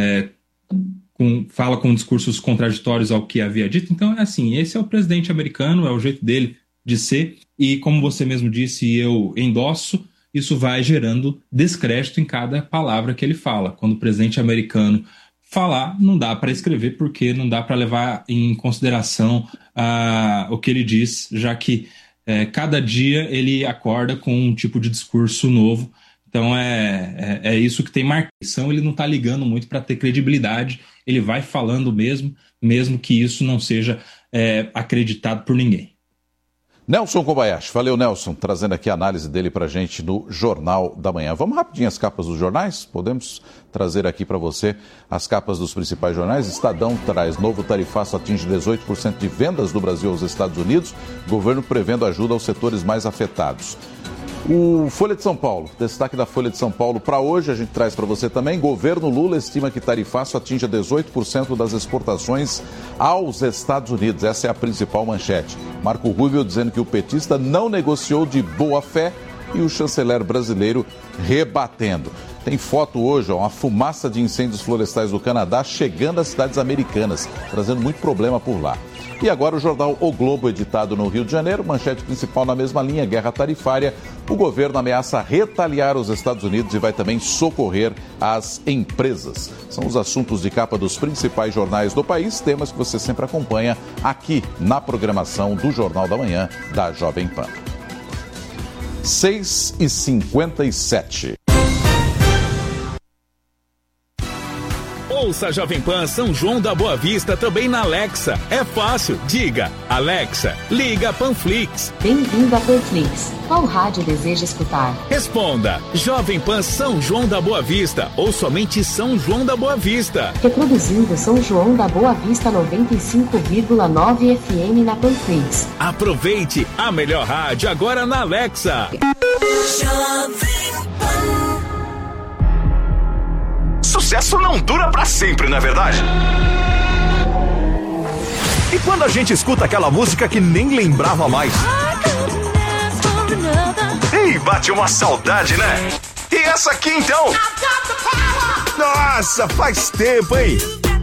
com discursos contraditórios ao que havia dito. Então, esse é o presidente americano, é o jeito dele de ser, e como você mesmo disse, e eu endosso, isso vai gerando descrédito em cada palavra que ele fala. Quando o presidente americano falar, não dá para escrever, porque não dá para levar em consideração o que ele diz, já que cada dia ele acorda com um tipo de discurso novo. Então é isso que tem marcação, ele não está ligando muito para ter credibilidade, ele vai falando mesmo que isso não seja acreditado por ninguém. Nelson Kobayashi, valeu Nelson, trazendo aqui a análise dele para a gente no Jornal da Manhã. Vamos rapidinho às capas dos jornais? Podemos trazer aqui para você as capas dos principais jornais. Estadão traz: novo tarifaço atinge 18% de vendas do Brasil aos Estados Unidos, governo prevendo ajuda aos setores mais afetados. O Folha de São Paulo, destaque da Folha de São Paulo para hoje, a gente traz para você também: governo Lula estima que tarifaço atinja 18% das exportações aos Estados Unidos. Essa é a principal manchete. Marco Rubio dizendo que o petista não negociou de boa fé e o chanceler brasileiro rebatendo. Tem foto hoje, uma fumaça de incêndios florestais do Canadá chegando às cidades americanas, trazendo muito problema por lá. E agora o jornal O Globo, editado no Rio de Janeiro, manchete principal na mesma linha, guerra tarifária. O governo ameaça retaliar os Estados Unidos e vai também socorrer as empresas. São os assuntos de capa dos principais jornais do país, temas que você sempre acompanha aqui na programação do Jornal da Manhã da Jovem Pan. 6h57. Ouça a Jovem Pan São João da Boa Vista também na Alexa. É fácil. Diga, Alexa, liga Panflix. Bem-vindo a Panflix. Qual rádio deseja escutar? Responda, Jovem Pan São João da Boa Vista ou somente São João da Boa Vista. Reproduzindo São João da Boa Vista 95,9 FM na Panflix. Aproveite a melhor rádio agora na Alexa. Sucesso não dura pra sempre, não é verdade? E quando a gente escuta aquela música que nem lembrava mais? Ei, bate uma saudade, né? E essa aqui então? Nossa, faz tempo, hein?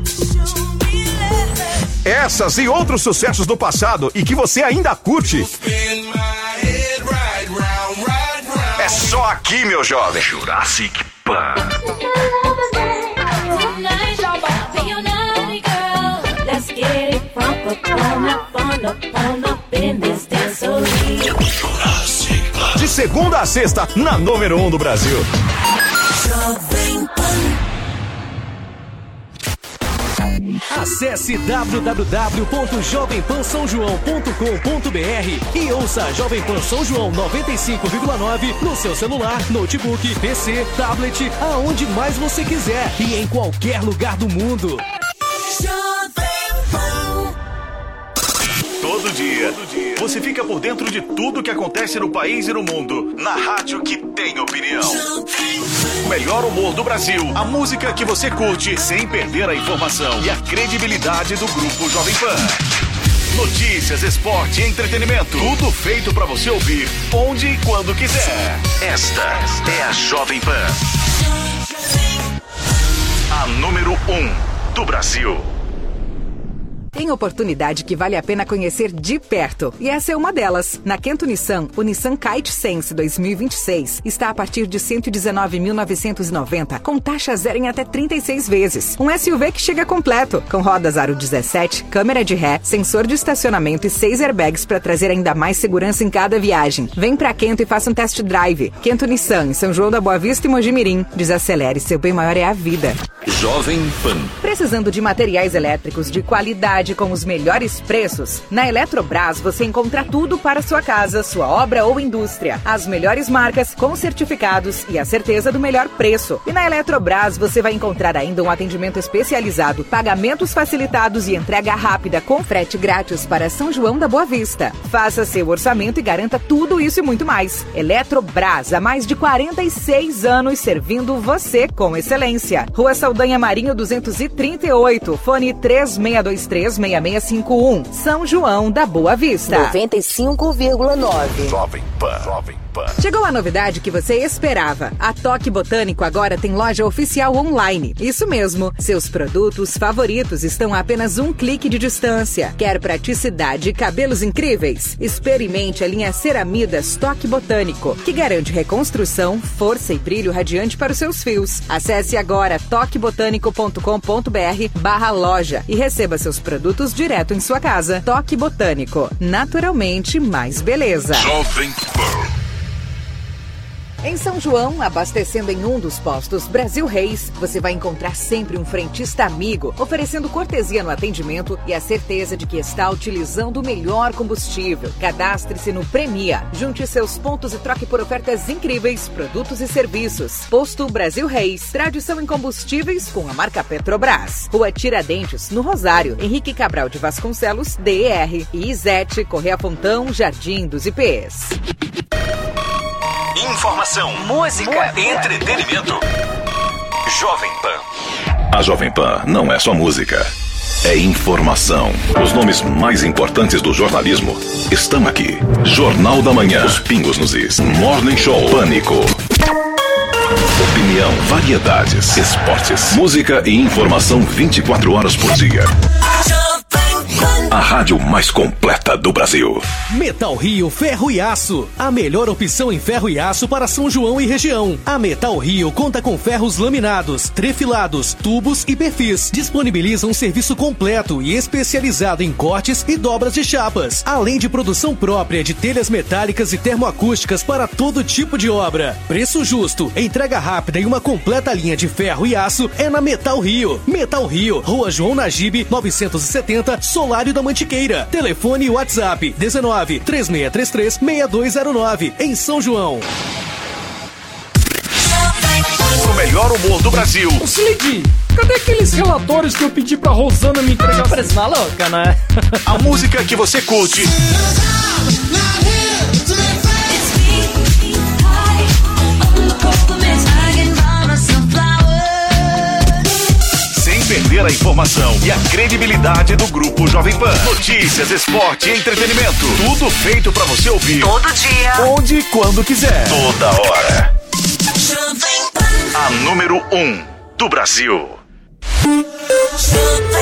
Essas e outros sucessos do passado e que você ainda curte. É só aqui, meu jovem. Jurassic Pan. De segunda a sexta, na número 1 do Brasil. Acesse www.jovempansaojoão.com.br e ouça a Jovem Pan São João 95,9 no seu celular, notebook, PC, tablet, aonde mais você quiser e em qualquer lugar do mundo. Todo dia, você fica por dentro de tudo que acontece no país e no mundo, na rádio que tem opinião. O melhor humor do Brasil, a música que você curte sem perder a informação e a credibilidade do Grupo Jovem Pan. Notícias, esporte e entretenimento, tudo feito pra você ouvir onde e quando quiser. Esta é a Jovem Pan. A número 1 do Brasil. Tem oportunidade que vale a pena conhecer de perto. E essa é uma delas. Na Kento Nissan, o Nissan Kite Sense 2026 está a partir de R$ 119.990, com taxa zero em até 36 vezes. Um SUV que chega completo, com rodas aro 17, câmera de ré, sensor de estacionamento e 6 airbags para trazer ainda mais segurança em cada viagem. Vem pra Kento e faça um test drive. Kento Nissan, em São João da Boa Vista e Mogi Mirim. Desacelere, seu bem maior é a vida. Jovem Pan. Precisando de materiais elétricos de qualidade com os melhores preços? Na Eletrobras você encontra tudo para sua casa, sua obra ou indústria. As melhores marcas com certificados e a certeza do melhor preço. E na Eletrobras você vai encontrar ainda um atendimento especializado, pagamentos facilitados e entrega rápida com frete grátis para São João da Boa Vista. Faça seu orçamento e garanta tudo isso e muito mais. Eletrobras, há mais de 46 anos servindo você com excelência. Rua Saldanha Marinho 238, fone 3623-6651, São João da Boa Vista. 95,9. Jovem Pan. Jovem Pan. Chegou a novidade que você esperava. A Toque Botânico agora tem loja oficial online. Isso mesmo, seus produtos favoritos estão a apenas um clique de distância. Quer praticidade e cabelos incríveis? Experimente a linha Ceramidas Toque Botânico, que garante reconstrução, força e brilho radiante para os seus fios. Acesse agora toquebotânico.com.br/loja e receba seus produtos direto em sua casa. Toque Botânico, naturalmente mais beleza. Jovem Pan. Em São João, abastecendo em um dos postos Brasil Reis, você vai encontrar sempre um frentista amigo, oferecendo cortesia no atendimento e a certeza de que está utilizando o melhor combustível. Cadastre-se no Premia, junte seus pontos e troque por ofertas incríveis, produtos e serviços. Posto Brasil Reis, tradição em combustíveis com a marca Petrobras. Rua Tiradentes, no Rosário, Henrique Cabral de Vasconcelos, DER e Izete, Correia Fontão, Jardim dos IPs. Informação, música e entretenimento. Jovem Pan. A Jovem Pan não é só música, é informação. Os nomes mais importantes do jornalismo estão aqui. Jornal da Manhã, os pingos nos is, Morning Show, Pânico. Opinião, variedades, esportes, música e informação 24 horas por dia. A rádio mais completa do Brasil. Metal Rio Ferro e Aço. A melhor opção em ferro e aço para São João e região. A Metal Rio conta com ferros laminados, trefilados, tubos e perfis. Disponibiliza um serviço completo e especializado em cortes e dobras de chapas. Além de produção própria de telhas metálicas e termoacústicas para todo tipo de obra. Preço justo, entrega rápida e uma completa linha de ferro e aço é na Metal Rio. Metal Rio, Rua João Nagibe, 970, Solário da Mantiqueira. Telefone e WhatsApp 19 3633 6209 em São João. O melhor humor do Brasil. Ô, Cid, cadê aqueles relatórios que eu pedi pra Rosana me entregar? Parece maluca, né? A música que você curte. Sem perder a informação e a credibilidade do Grupo Jovem Pan. Notícias, esporte e entretenimento. Tudo feito pra você ouvir. Todo dia. Onde e quando quiser. Toda hora. A número 1 do Brasil.